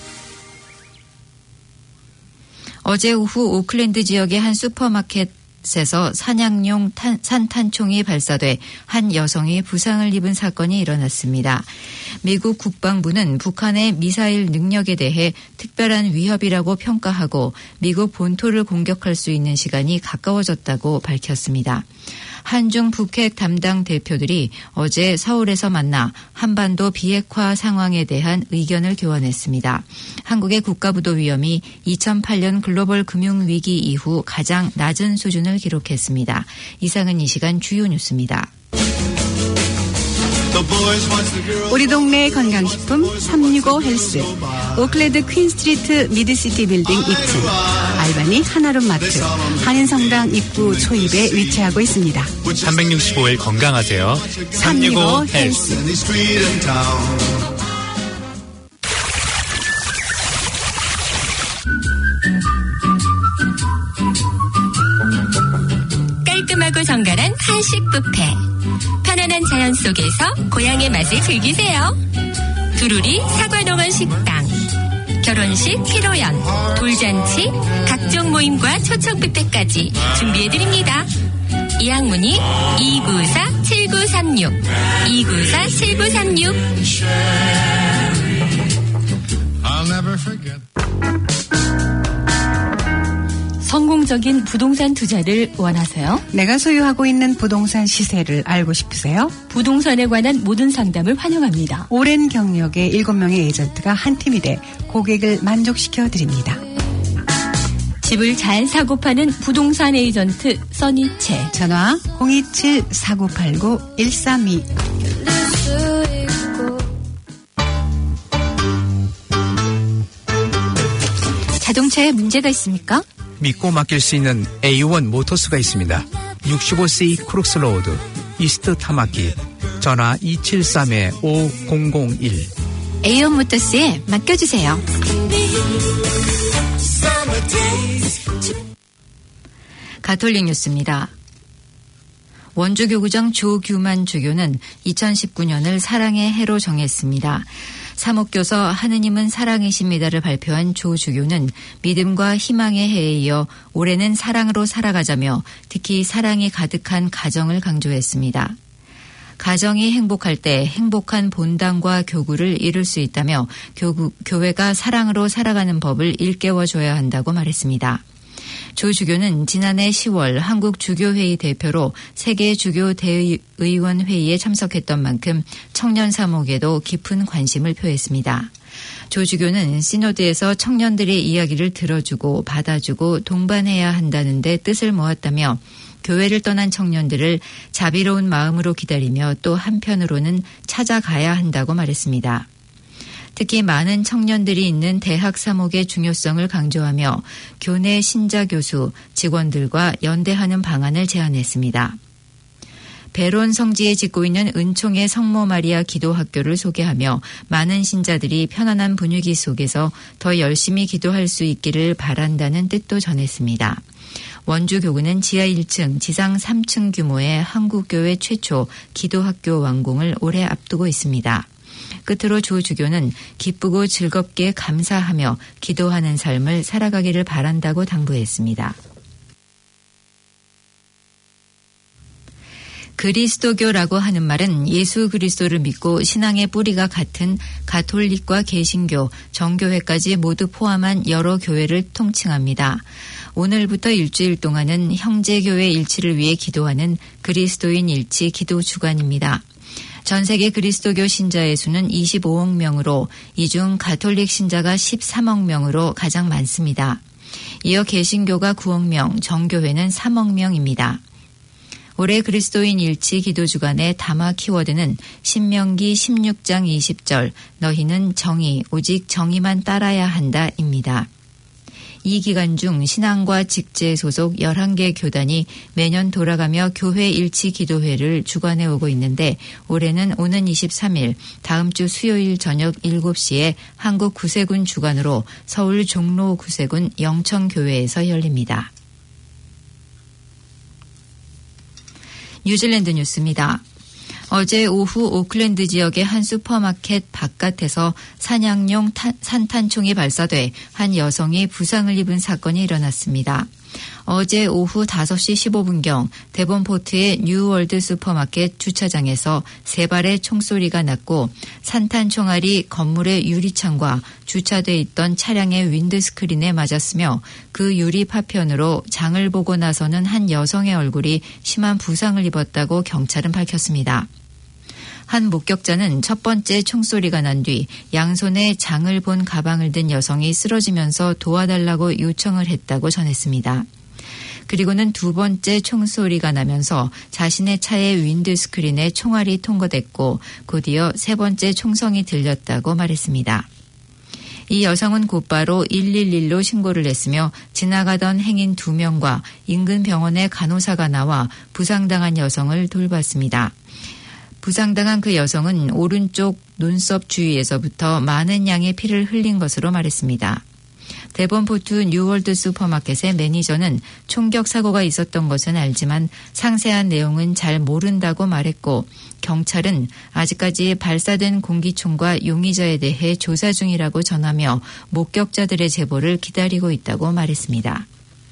어제 오후 오클랜드 지역의 한 슈퍼마켓에서 사냥용 산탄총이 발사돼 한 여성이 부상을 입은 사건이 일어났습니다. 미국 국방부는 북한의 미사일 능력에 대해 특별한 위협이라고 평가하고 미국 본토를 공격할 수 있는 시간이 가까워졌다고 밝혔습니다. 한중 북핵 담당 대표들이 어제 서울에서 만나 한반도 비핵화 상황에 대한 의견을 교환했습니다. 한국의 국가부도 위험이 2008년 글로벌 금융위기 이후 가장 낮은 수준을 기록했습니다. 이상은 이 시간 주요 뉴스입니다. 우리 동네 건강식품 365 헬스, 오클랜드 퀸스트리트 미드시티 빌딩 2층, 알바니 하나룸 마트, 한인성당 입구 초입에 위치하고 있습니다. 365일 건강하세요. 365 헬스. 깔끔하고 정갈한 한식 뷔페. 편안한 자연 속에서 고향의 맛을 즐기세요. 두루리 사과농원 식당. 결혼식, 피로연, 돌잔치, 각종 모임과 초청 뷔페까지 준비해드립니다. 예약문의 294-7936 294-7936. I'll never forget. 성공적인 부동산 투자를 원하세요? 내가 소유하고 있는 부동산 시세를 알고 싶으세요? 부동산에 관한 모든 상담을 환영합니다. 오랜 경력의 7명의 에이전트가 한 팀이 돼 고객을 만족시켜 드립니다. 집을 잘 사고 파는 부동산 에이전트 써니채. 전화 027-4989-132. 자동차에 문제가 있습니까? 믿고 맡길 수 있는 A1 모터스가 있습니다. 65C 크룩스로드 이스트 타마키 전화 273-5001. A1 모터스에 맡겨주세요. 가톨릭 뉴스입니다. 원주교구장 조규만 주교는 2019년을 사랑의 해로 정했습니다. 사목교서 하느님은 사랑이십니다를 발표한 조 주교는 믿음과 희망의 해에 이어 올해는 사랑으로 살아가자며 특히 사랑이 가득한 가정을 강조했습니다. 가정이 행복할 때 행복한 본당과 교구를 이룰 수 있다며 교회가 사랑으로 살아가는 법을 일깨워줘야 한다고 말했습니다. 조 주교는 지난해 10월 한국주교회의 대표로 세계주교대의원 회의에 참석했던 만큼 청년 사목에도 깊은 관심을 표했습니다. 조 주교는 시노드에서 청년들의 이야기를 들어주고 받아주고 동반해야 한다는 데 뜻을 모았다며 교회를 떠난 청년들을 자비로운 마음으로 기다리며 또 한편으로는 찾아가야 한다고 말했습니다. 특히 많은 청년들이 있는 대학 사목의 중요성을 강조하며 교내 신자 교수, 직원들과 연대하는 방안을 제안했습니다. 베론 성지에 짓고 있는 은총의 성모 마리아 기도학교를 소개하며 많은 신자들이 편안한 분위기 속에서 더 열심히 기도할 수 있기를 바란다는 뜻도 전했습니다. 원주교구는 지하 1층, 지상 3층 규모의 한국교회 최초 기도학교 완공을 올해 앞두고 있습니다. 끝으로 조 주교는 기쁘고 즐겁게 감사하며 기도하는 삶을 살아가기를 바란다고 당부했습니다. 그리스도교라고 하는 말은 예수 그리스도를 믿고 신앙의 뿌리가 같은 가톨릭과 개신교, 정교회까지 모두 포함한 여러 교회를 통칭합니다. 오늘부터 일주일 동안은 형제교회 일치를 위해 기도하는 그리스도인 일치 기도 주간입니다. 전 세계 그리스도교 신자의 수는 25억 명으로 이 중 가톨릭 신자가 13억 명으로 가장 많습니다. 이어 개신교가 9억 명, 정교회는 3억 명입니다. 올해 그리스도인 일치 기도 주간의 담화 키워드는 신명기 16장 20절 너희는 정의, 오직 정의만 따라야 한다입니다. 이 기간 중 신앙과 직제 소속 11개 교단이 매년 돌아가며 교회 일치 기도회를 주관해 오고 있는데 올해는 오는 23일 다음 주 수요일 저녁 7시에 한국 구세군 주관으로 서울 종로 구세군 영천교회에서 열립니다. 뉴질랜드 뉴스입니다. 어제 오후 오클랜드 지역의 한 슈퍼마켓 바깥에서 사냥용 산탄총이 발사돼 한 여성이 부상을 입은 사건이 일어났습니다. 어제 오후 5시 15분경 데본포트의 뉴월드 슈퍼마켓 주차장에서 3발의 총소리가 났고 산탄총알이 건물의 유리창과 주차돼 있던 차량의 윈드스크린에 맞았으며 그 유리 파편으로 장을 보고 나서는 한 여성의 얼굴이 심한 부상을 입었다고 경찰은 밝혔습니다. 한 목격자는 첫 번째 총소리가 난 뒤 양손에 장을 본 가방을 든 여성이 쓰러지면서 도와달라고 요청을 했다고 전했습니다. 그리고는 두 번째 총소리가 나면서 자신의 차의 윈드스크린에 총알이 통과됐고 곧이어 세 번째 총성이 들렸다고 말했습니다. 이 여성은 곧바로 111로 신고를 했으며 지나가던 행인 2명과 인근 병원에 간호사가 나와 부상당한 여성을 돌봤습니다. 부상당한 그 여성은 오른쪽 눈썹 주위에서부터 많은 양의 피를 흘린 것으로 말했습니다. 데본포트 뉴월드 슈퍼마켓의 매니저는 총격 사고가 있었던 것은 알지만 상세한 내용은 잘 모른다고 말했고 경찰은 아직까지 발사된 공기총과 용의자에 대해 조사 중이라고 전하며 목격자들의 제보를 기다리고 있다고 말했습니다.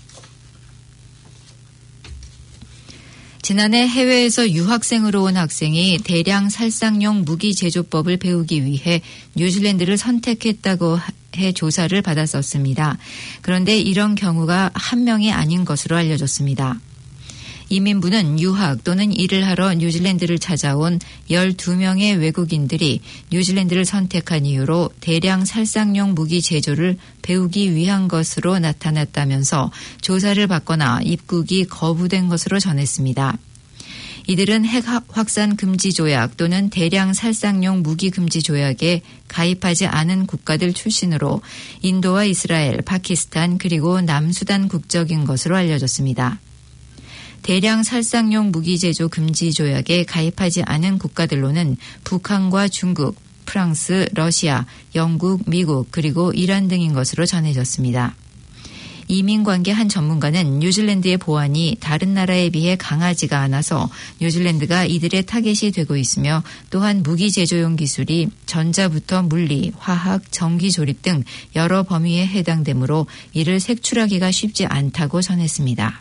지난해 해외에서 유학생으로 온 학생이 대량 살상용 무기 제조법을 배우기 위해 뉴질랜드를 선택했다고 해 조사를 받았었습니다. 그런데 이런 경우가 한 명이 아닌 것으로 알려졌습니다. 이민부는 유학 또는 일을 하러 뉴질랜드를 찾아온 12명의 외국인들이 뉴질랜드를 선택한 이유로 대량 살상용 무기 제조를 배우기 위한 것으로 나타났다면서 조사를 받거나 입국이 거부된 것으로 전했습니다. 이들은 핵 확산 금지 조약 또는 대량 살상용 무기 금지 조약에 가입하지 않은 국가들 출신으로 인도와 이스라엘, 파키스탄 그리고 남수단 국적인 것으로 알려졌습니다. 대량 살상용 무기 제조 금지 조약에 가입하지 않은 국가들로는 북한과 중국, 프랑스, 러시아, 영국, 미국 그리고 이란 등인 것으로 전해졌습니다. 이민관계 한 전문가는 뉴질랜드의 보안이 다른 나라에 비해 강하지가 않아서 뉴질랜드가 이들의 타겟이 되고 있으며 또한 무기 제조용 기술이 전자부터 물리, 화학, 전기 조립 등 여러 범위에 해당되므로 이를 색출하기가 쉽지 않다고 전했습니다.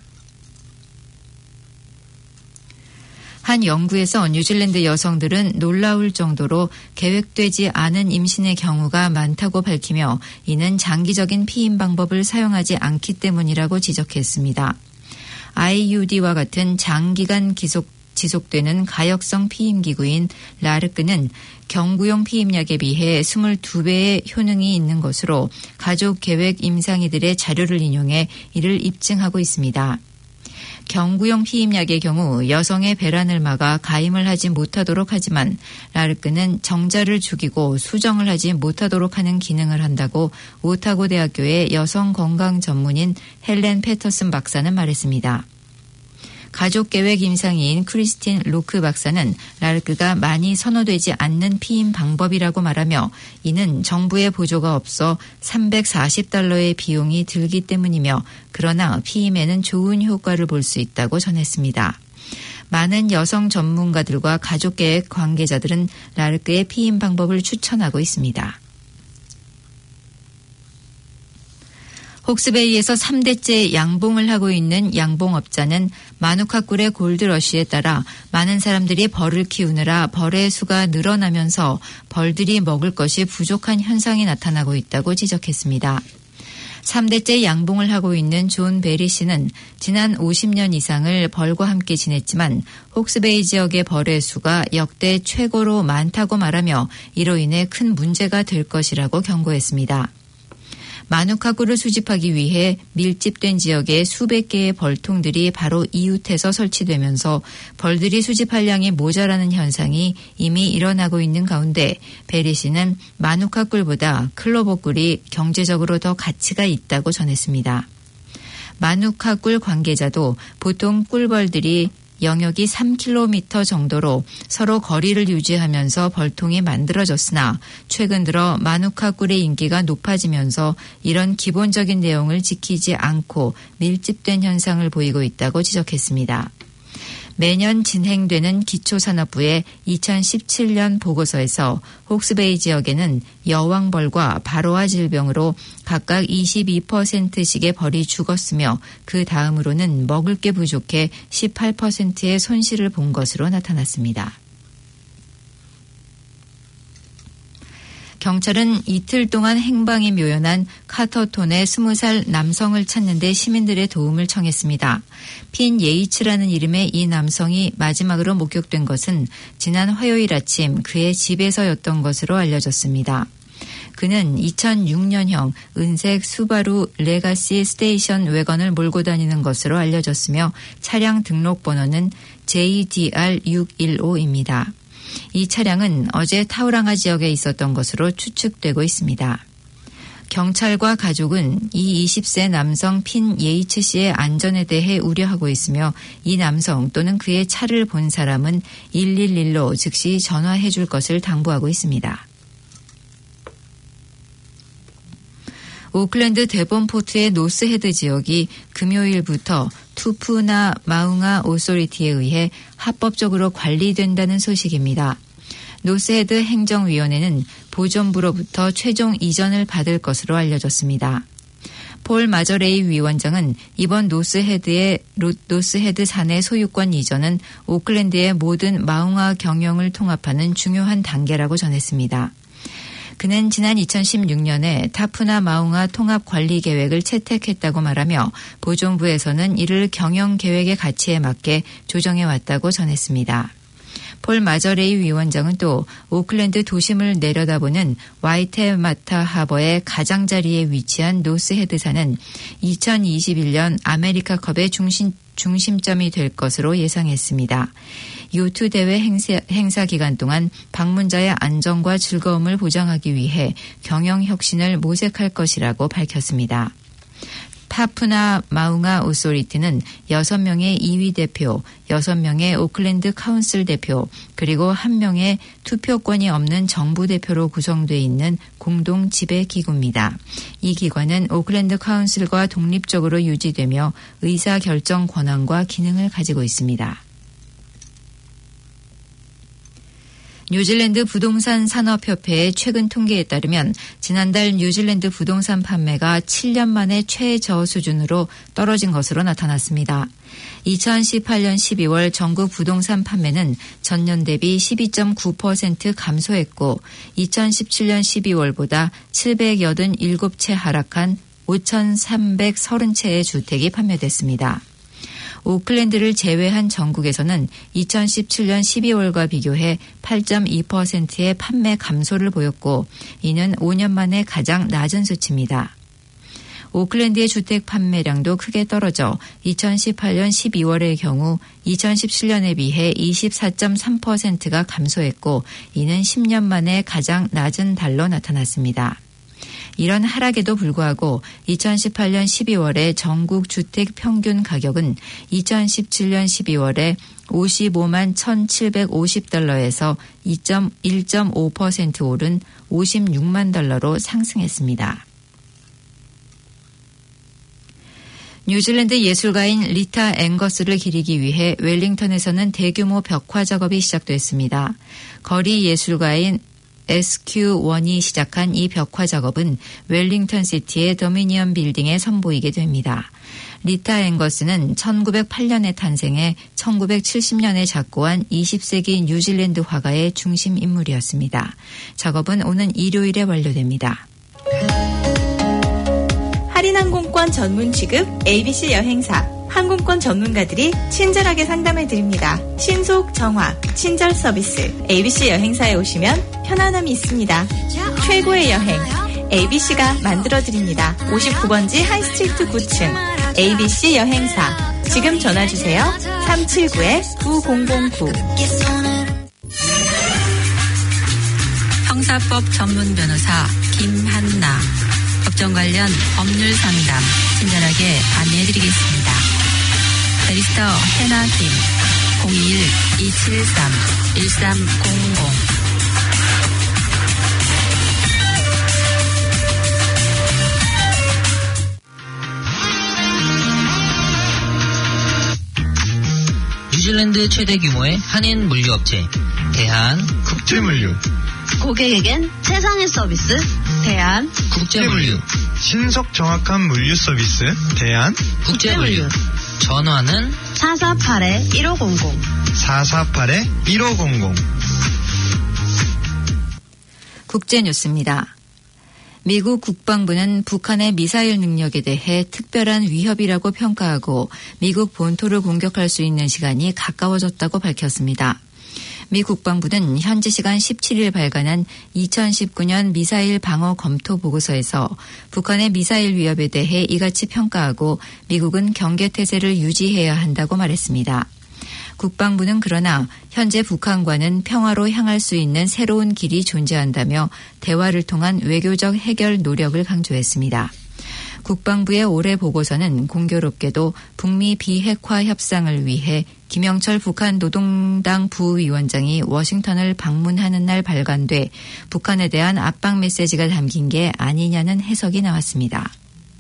한 연구에서 뉴질랜드 여성들은 놀라울 정도로 계획되지 않은 임신의 경우가 많다고 밝히며 이는 장기적인 피임 방법을 사용하지 않기 때문이라고 지적했습니다. IUD와 같은 장기간 지속되는 가역성 피임기구인 라르크는 경구용 피임약에 비해 22배의 효능이 있는 것으로 가족계획 임상의들의 자료를 인용해 이를 입증하고 있습니다. 경구용 피임약의 경우 여성의 배란을 막아 가임을 하지 못하도록 하지만 라르크는 정자를 죽이고 수정을 하지 못하도록 하는 기능을 한다고 오타고 대학교의 여성 건강 전문인 헬렌 패터슨 박사는 말했습니다. 가족계획 임상의인 크리스틴 로크 박사는 라르크가 많이 선호되지 않는 피임 방법이라고 말하며 이는 정부의 보조가 없어 $340의 비용이 들기 때문이며 그러나 피임에는 좋은 효과를 볼 수 있다고 전했습니다. 많은 여성 전문가들과 가족계획 관계자들은 라르크의 피임 방법을 추천하고 있습니다. 옥스베이에서 3대째 양봉을 하고 있는 양봉업자는 마누카꿀의 골드러시에 따라 많은 사람들이 벌을 키우느라 벌의 수가 늘어나면서 벌들이 먹을 것이 부족한 현상이 나타나고 있다고 지적했습니다. 3대째 양봉을 하고 있는 존 베리 씨는 지난 50년 이상을 벌과 함께 지냈지만 옥스베이 지역의 벌의 수가 역대 최고로 많다고 말하며 이로 인해 큰 문제가 될 것이라고 경고했습니다. 마누카꿀을 수집하기 위해 밀집된 지역에 수백 개의 벌통들이 바로 이웃해서 설치되면서 벌들이 수집할 양이 모자라는 현상이 이미 일어나고 있는 가운데 베리 씨는 마누카꿀보다 클로버꿀이 경제적으로 더 가치가 있다고 전했습니다. 마누카꿀 관계자도 보통 꿀벌들이 영역이 3km 정도로 서로 거리를 유지하면서 벌통이 만들어졌으나 최근 들어 마누카꿀의 인기가 높아지면서 이런 기본적인 내용을 지키지 않고 밀집된 현상을 보이고 있다고 지적했습니다. 매년 진행되는 기초산업부의 2017년 보고서에서 혹스베이 지역에는 여왕벌과 바로아 질병으로 각각 22%씩의 벌이 죽었으며 그 다음으로는 먹을 게 부족해 18%의 손실을 본 것으로 나타났습니다. 경찰은 이틀 동안 행방이 묘연한 카터톤의 20살 남성을 찾는 데 시민들의 도움을 청했습니다. 핀 예이츠라는 이름의 이 남성이 마지막으로 목격된 것은 지난 화요일 아침 그의 집에서였던 것으로 알려졌습니다. 그는 2006년형 은색 수바루 레가시 스테이션 웨건을 몰고 다니는 것으로 알려졌으며 차량 등록번호는 JDR615입니다. 이 차량은 어제 타우랑아 지역에 있었던 것으로 추측되고 있습니다. 경찰과 가족은 이 20세 남성 핀 예이츠 씨의 안전에 대해 우려하고 있으며 이 남성 또는 그의 차를 본 사람은 111로 즉시 전화해 줄 것을 당부하고 있습니다. 오클랜드 데본포트의 노스헤드 지역이 금요일부터 투푸나 마웅아 오소리티에 의해 합법적으로 관리된다는 소식입니다. 노스헤드 행정위원회는 보존부로부터 최종 이전을 받을 것으로 알려졌습니다. 폴 마저레이 위원장은 이번 노스헤드 산의 소유권 이전은 오클랜드의 모든 마웅아 경영을 통합하는 중요한 단계라고 전했습니다. 그는 지난 2016년에 타푸나 마웅아 통합관리계획을 채택했다고 말하며 보존부에서는 이를 경영계획의 가치에 맞게 조정해왔다고 전했습니다. 폴 마저레이 위원장은 또 오클랜드 도심을 내려다보는 와이테마타 하버의 가장자리에 위치한 노스헤드산은 2021년 아메리카컵의 중심점이 될 것으로 예상했습니다. 요트 대회 행사 기간 동안 방문자의 안전과 즐거움을 보장하기 위해 경영 혁신을 모색할 것이라고 밝혔습니다. 파푸나 마웅아 오소리티는 6명의 2위 대표, 6명의 오클랜드 카운슬 대표, 그리고 1명의 투표권이 없는 정부 대표로 구성되어 있는 공동 지배 기구입니다. 이 기관은 오클랜드 카운슬과 독립적으로 유지되며 의사결정 권한과 기능을 가지고 있습니다. 뉴질랜드 부동산 산업협회의 최근 통계에 따르면 지난달 뉴질랜드 부동산 판매가 7년 만에 최저 수준으로 떨어진 것으로 나타났습니다. 2018년 12월 전국 부동산 판매는 전년 대비 12.9% 감소했고 2017년 12월보다 787채 하락한 5,330채의 주택이 판매됐습니다. 오클랜드를 제외한 전국에서는 2017년 12월과 비교해 8.2%의 판매 감소를 보였고 이는 5년 만에 가장 낮은 수치입니다. 오클랜드의 주택 판매량도 크게 떨어져 2018년 12월의 경우 2017년에 비해 24.3%가 감소했고 이는 10년 만에 가장 낮은 달로 나타났습니다. 이런 하락에도 불구하고 2018년 12월에 전국 주택 평균 가격은 2017년 12월에 55만 1,750달러에서 1.5% 오른 56만 달러로 상승했습니다. 뉴질랜드 예술가인 리타 앵거스를 기리기 위해 웰링턴에서는 대규모 벽화 작업이 시작됐습니다. 거리 예술가인 SQ1이 시작한 이 벽화 작업은 웰링턴 시티의 더미니언 빌딩에 선보이게 됩니다. 리타 앵거스는 1908년에 탄생해 1970년에 작고한 20세기 뉴질랜드 화가의 중심 인물이었습니다. 작업은 오는 일요일에 완료됩니다. 할인 항공권 전문 취급 ABC 여행사. 항공권 전문가들이 친절하게 상담해드립니다. 신속, 정확, 친절 서비스. ABC 여행사에 오시면 편안함이 있습니다. 최고의 여행. ABC가 만들어드립니다. 59번지 하이스트리트 9층. ABC 여행사. 지금 전화주세요. 379-9009. 형사법 전문 변호사 김한나. 법정 관련 법률 상담 친절하게 안내해드리겠습니다. 베리스터 해나 김 01-273-1300 뉴질랜드 뉴질랜드 최대 규모의 한인 물류업체 대한국제물류. 고객에겐 최상의 서비스 대한국제물류. 신속 정확한 물류 서비스 대한국제물류. 전화는 448-1500 448-1500. 국제뉴스입니다. 미국 국방부는 북한의 미사일 능력에 대해 특별한 위협이라고 평가하고 미국 본토를 공격할 수 있는 시간이 가까워졌다고 밝혔습니다. 미 국방부는 현지 시간 17일 발간한 2019년 미사일 방어 검토 보고서에서 북한의 미사일 위협에 대해 이같이 평가하고 미국은 경계태세를 유지해야 한다고 말했습니다. 국방부는 그러나 현재 북한과는 평화로 향할 수 있는 새로운 길이 존재한다며 대화를 통한 외교적 해결 노력을 강조했습니다. 국방부의 올해 보고서는 공교롭게도 북미 비핵화 협상을 위해 김영철 북한 노동당 부위원장이 워싱턴을 방문하는 날 발간돼 북한에 대한 압박 메시지가 담긴 게 아니냐는 해석이 나왔습니다.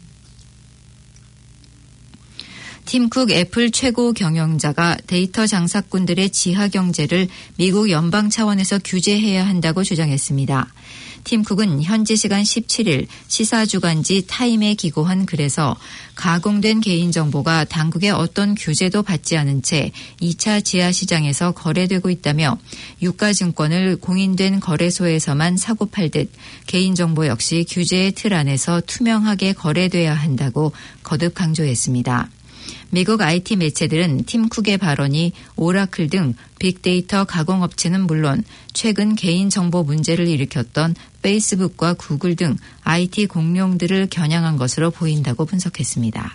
팀쿡 애플 최고 경영자가 데이터 장사꾼들의 지하 경제를 미국 연방 차원에서 규제해야 한다고 주장했습니다. 팀쿡은 현지 시간 17일 시사주간지 타임에 기고한 글에서 가공된 개인정보가 당국의 어떤 규제도 받지 않은 채 2차 지하시장에서 거래되고 있다며 유가증권을 공인된 거래소에서만 사고 팔듯 개인정보 역시 규제의 틀 안에서 투명하게 거래돼야 한다고 거듭 강조했습니다. 미국 IT 매체들은 팀쿡의 발언이 오라클 등 빅데이터 가공업체는 물론 최근 개인정보 문제를 일으켰던 페이스북과 구글 등 IT 공룡들을 겨냥한 것으로 보인다고 분석했습니다.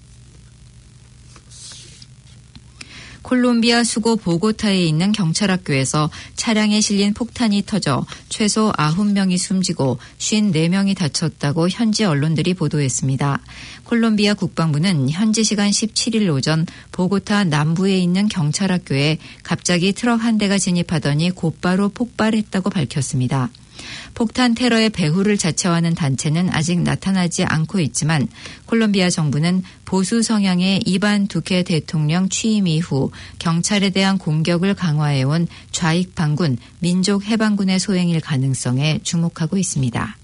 콜롬비아 수도 보고타에 있는 경찰학교에서 차량에 실린 폭탄이 터져 최소 9명이 숨지고 54명이 다쳤다고 현지 언론들이 보도했습니다. 콜롬비아 국방부는 현지 시간 17일 오전 보고타 남부에 있는 경찰학교에 갑자기 트럭 한 대가 진입하더니 곧바로 폭발했다고 밝혔습니다. 폭탄 테러의 배후를 자처하는 단체는 아직 나타나지 않고 있지만 콜롬비아 정부는 보수 성향의 이반 두케 대통령 취임 이후 경찰에 대한 공격을 강화해온 좌익 반군 민족 해방군의 소행일 가능성에 주목하고 있습니다.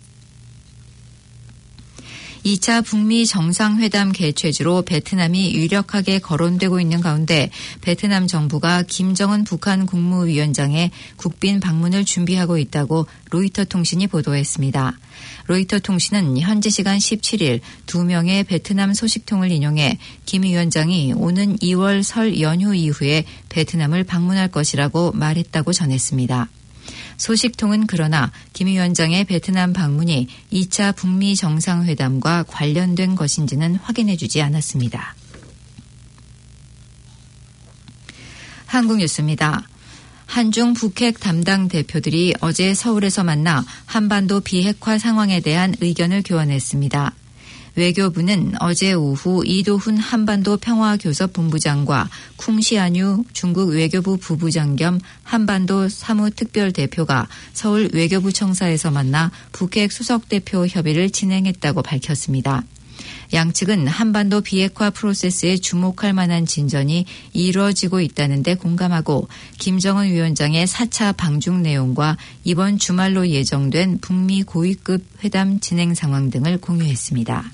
2차 북미 정상회담 개최지로 베트남이 유력하게 거론되고 있는 가운데 베트남 정부가 김정은 북한 국무위원장의 국빈 방문을 준비하고 있다고 로이터 통신이 보도했습니다. 로이터 통신은 현지 시간 17일 2명의 베트남 소식통을 인용해 김 위원장이 오는 2월 설 연휴 이후에 베트남을 방문할 것이라고 말했다고 전했습니다. 소식통은 그러나 김 위원장의 베트남 방문이 2차 북미 정상회담과 관련된 것인지는 확인해주지 않았습니다. 한국 뉴스입니다. 한중 북핵 담당 대표들이 어제 서울에서 만나 한반도 비핵화 상황에 대한 의견을 교환했습니다. 외교부는 어제 오후 이도훈 한반도 평화교섭본부장과 쿵시안유 중국 외교부 부부장 겸 한반도 사무특별대표가 서울 외교부청사에서 만나 북핵 수석대표 협의를 진행했다고 밝혔습니다. 양측은 한반도 비핵화 프로세스에 주목할 만한 진전이 이루어지고 있다는 데 공감하고 김정은 위원장의 4차 방중 내용과 이번 주말로 예정된 북미 고위급 회담 진행 상황 등을 공유했습니다.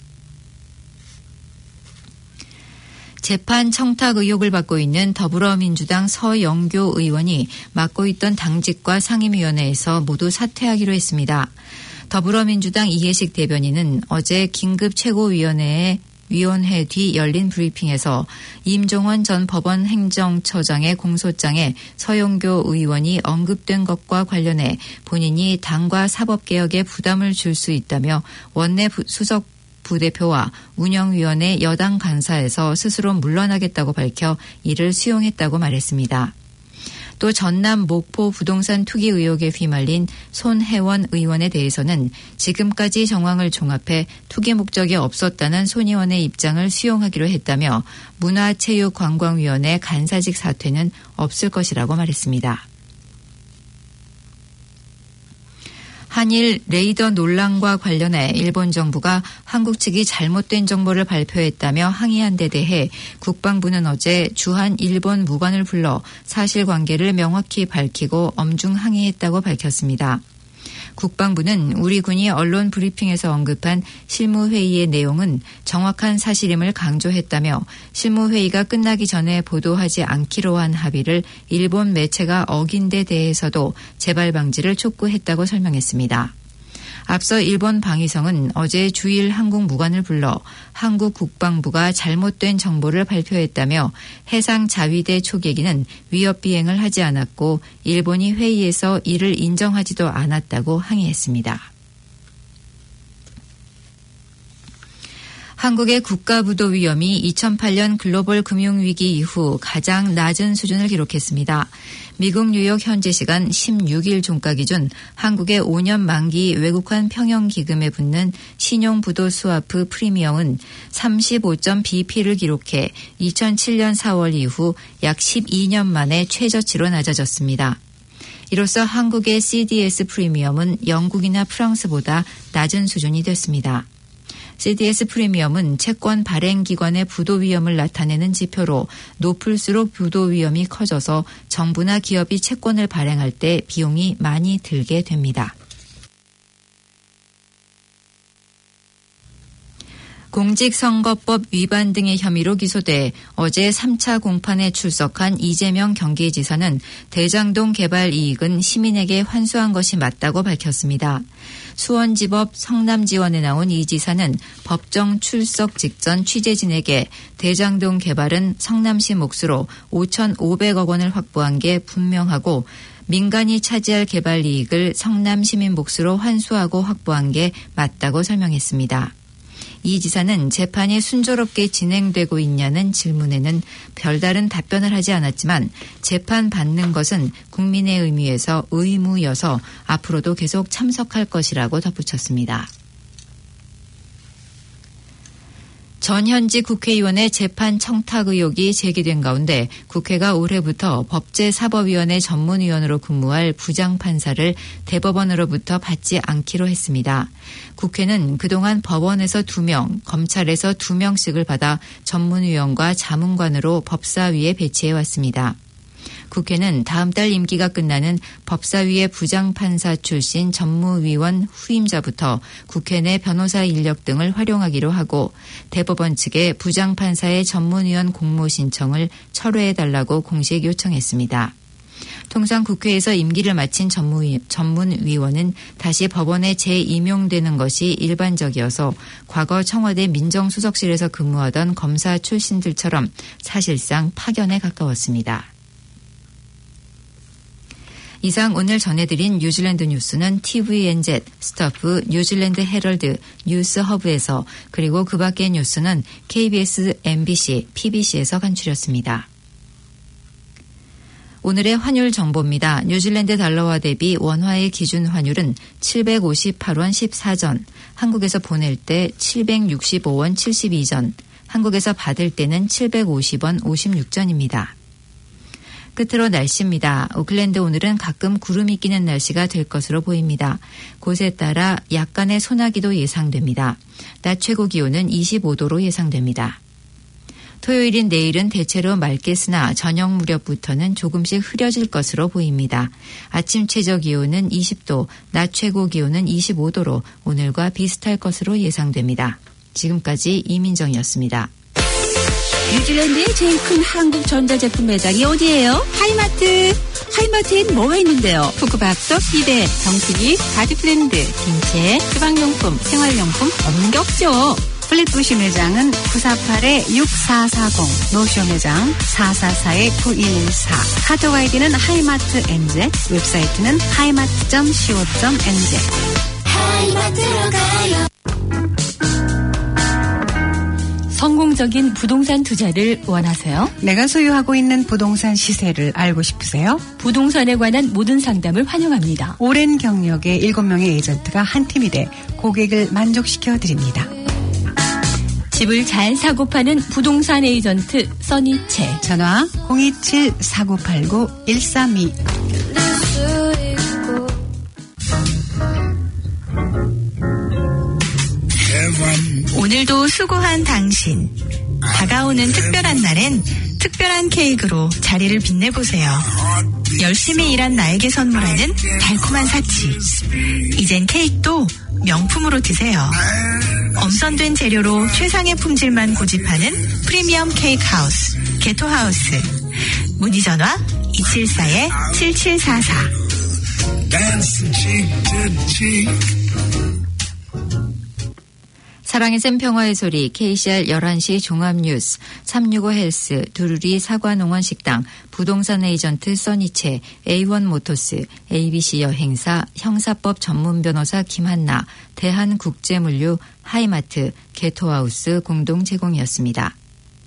재판 청탁 의혹을 받고 있는 더불어민주당 서영교 의원이 맡고 있던 당직과 상임위원회에서 모두 사퇴하기로 했습니다. 더불어민주당 이해식 대변인은 어제 긴급 최고위원회 뒤 열린 브리핑에서 임종원 전 법원 행정처장의 공소장에 서영교 의원이 언급된 것과 관련해 본인이 당과 사법개혁에 부담을 줄 수 있다며 원내 수석 부대표와 운영위원회 여당 간사에서 스스로 물러나겠다고 밝혀 이를 수용했다고 말했습니다. 또 전남 목포 부동산 투기 의혹에 휘말린 손혜원 의원에 대해서는 지금까지 정황을 종합해 투기 목적이 없었다는 손 의원의 입장을 수용하기로 했다며 문화체육관광위원회 간사직 사퇴는 없을 것이라고 말했습니다. 한일 레이더 논란과 관련해 일본 정부가 한국 측이 잘못된 정보를 발표했다며 항의한 데 대해 국방부는 어제 주한 일본 무관을 불러 사실관계를 명확히 밝히고 엄중 항의했다고 밝혔습니다. 국방부는 우리 군이 언론 브리핑에서 언급한 실무회의의 내용은 정확한 사실임을 강조했다며 실무회의가 끝나기 전에 보도하지 않기로 한 합의를 일본 매체가 어긴 데 대해서도 재발 방지를 촉구했다고 설명했습니다. 앞서 일본 방위성은 어제 주일 한국 무관을 불러 한국 국방부가 잘못된 정보를 발표했다며 해상 자위대 초계기는 위협 비행을 하지 않았고 일본이 회의에서 이를 인정하지도 않았다고 항의했습니다. 한국의 국가부도 위험이 2008년 글로벌 금융위기 이후 가장 낮은 수준을 기록했습니다. 미국 뉴욕 현지 시간 16일 종가 기준 한국의 5년 만기 외국환 평형기금에 붙는 신용부도 스와프 프리미엄은 35.bp를 기록해 2007년 4월 이후 약 12년 만에 최저치로 낮아졌습니다. 이로써 한국의 CDS 프리미엄은 영국이나 프랑스보다 낮은 수준이 됐습니다. CDS 프리미엄은 채권 발행기관의 부도 위험을 나타내는 지표로 높을수록 부도 위험이 커져서 정부나 기업이 채권을 발행할 때 비용이 많이 들게 됩니다. 공직선거법 위반 등의 혐의로 기소돼 어제 3차 공판에 출석한 이재명 경기지사는 대장동 개발 이익은 시민에게 환수한 것이 맞다고 밝혔습니다. 수원지법 성남지원에 나온 이 지사는 법정 출석 직전 취재진에게 대장동 개발은 성남시 몫으로 5,500억 원을 확보한 게 분명하고 민간이 차지할 개발 이익을 성남 시민 몫으로 환수하고 확보한 게 맞다고 설명했습니다. 이 지사는 재판이 순조롭게 진행되고 있냐는 질문에는 별다른 답변을 하지 않았지만 재판 받는 것은 국민의 의미에서 의무여서 앞으로도 계속 참석할 것이라고 덧붙였습니다. 전현직 국회의원의 재판 청탁 의혹이 제기된 가운데 국회가 올해부터 법제사법위원회 전문위원으로 근무할 부장판사를 대법원으로부터 받지 않기로 했습니다. 국회는 그동안 법원에서 2명, 검찰에서 2명씩을 받아 전문위원과 자문관으로 법사위에 배치해왔습니다. 국회는 다음 달 임기가 끝나는 법사위의 부장판사 출신 전무위원 후임자부터 국회 내 변호사 인력 등을 활용하기로 하고 대법원 측에 부장판사의 전문위원 공모 신청을 철회해달라고 공식 요청했습니다. 통상 국회에서 임기를 마친 전문위원은 다시 법원에 재임용되는 것이 일반적이어서 과거 청와대 민정수석실에서 근무하던 검사 출신들처럼 사실상 파견에 가까웠습니다. 이상 오늘 전해드린 뉴질랜드 뉴스는 TVNZ, 스터프, 뉴질랜드 헤럴드, 뉴스 허브에서 그리고 그 밖의 뉴스는 KBS, MBC, PBC에서 간추렸습니다. 오늘의 환율 정보입니다. 뉴질랜드 달러와 대비 원화의 기준 환율은 758원 14전, 한국에서 보낼 때 765원 72전, 한국에서 받을 때는 750원 56전입니다. 끝으로 날씨입니다. 오클랜드 오늘은 가끔 구름이 끼는 날씨가 될 것으로 보입니다. 곳에 따라 약간의 소나기도 예상됩니다. 낮 최고 기온은 25도로 예상됩니다. 토요일인 내일은 대체로 맑겠으나 저녁 무렵부터는 조금씩 흐려질 것으로 보입니다. 아침 최저 기온은 20도, 낮 최고 기온은 25도로 오늘과 비슷할 것으로 예상됩니다. 지금까지 이민정이었습니다. 뉴질랜드의 제일 큰 한국 전자제품 매장이 어디예요? 하이마트. 하이마트엔 뭐가 있는데요? 푸크밥솥, 비데, 정수기, 바디브랜드, 김치, 주방용품, 생활용품 없는 게 없죠. 플랫부시 매장은 948-6440, 노쇼 매장 444-9114, 카드 아이디는 하이마트 NZ, 웹사이트는 하이마트.co.nz. 하이마트로 가요. 성공적인 부동산 투자를 원하세요? 내가 소유하고 있는 부동산 시세를 알고 싶으세요? 부동산에 관한 모든 상담을 환영합니다. 오랜 경력의 7명의 에이전트가 한 팀이 돼 고객을 만족시켜 드립니다. 집을 잘 사고 파는 부동산 에이전트 써니채. 전화 027-4989-132. 오늘도 수고한 당신. 다가오는 특별한 날엔 특별한 케이크로 자리를 빛내보세요. 열심히 일한 나에게 선물하는 달콤한 사치. 이젠 케이크도 명품으로 드세요. 엄선된 재료로 최상의 품질만 고집하는 프리미엄 케이크 하우스, 게토하우스. 문의 전화 274-7744. 사랑의 샘 평화의 소리, KCR 11시 종합뉴스, 365 헬스, 두루리 사과농원 식당, 부동산 에이전트 써니체, A1 모토스, ABC 여행사, 형사법 전문 변호사 김한나, 대한국제물류, 하이마트, 게토하우스 공동 제공이었습니다.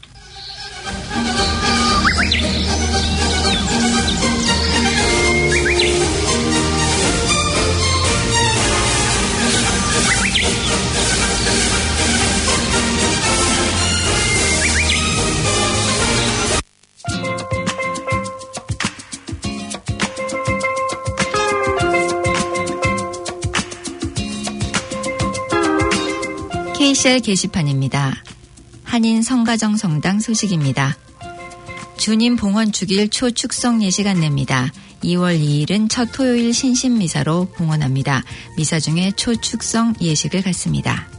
KCR 게시판입니다. 한인 성가정 성당 소식입니다. 주님 봉헌 주길 초축성 예식 안내입니다. 2월 2일은 첫 토요일 신신미사로 봉헌합니다. 미사 중에 초축성 예식을 갖습니다.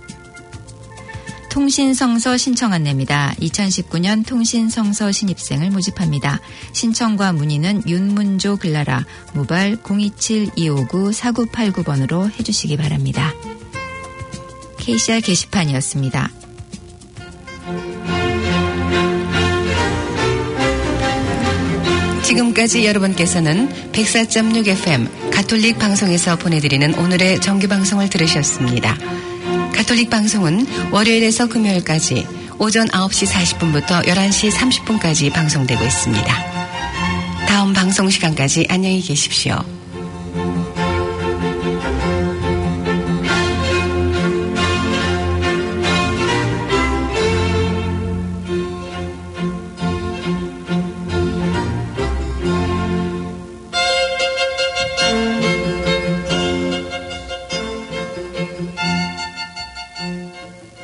통신성서 신청 안내입니다. 2019년 통신성서 신입생을 모집합니다. 신청과 문의는 윤문조 글라라 모바일 027-259-4989번으로 해주시기 바랍니다. KCR 게시판이었습니다. 지금까지 여러분께서는 104.6 FM 가톨릭 방송에서 보내드리는 오늘의 정규방송을 들으셨습니다. 가톨릭 방송은 월요일에서 금요일까지 오전 9시 40분부터 11시 30분까지 방송되고 있습니다. 다음 방송 시간까지 안녕히 계십시오.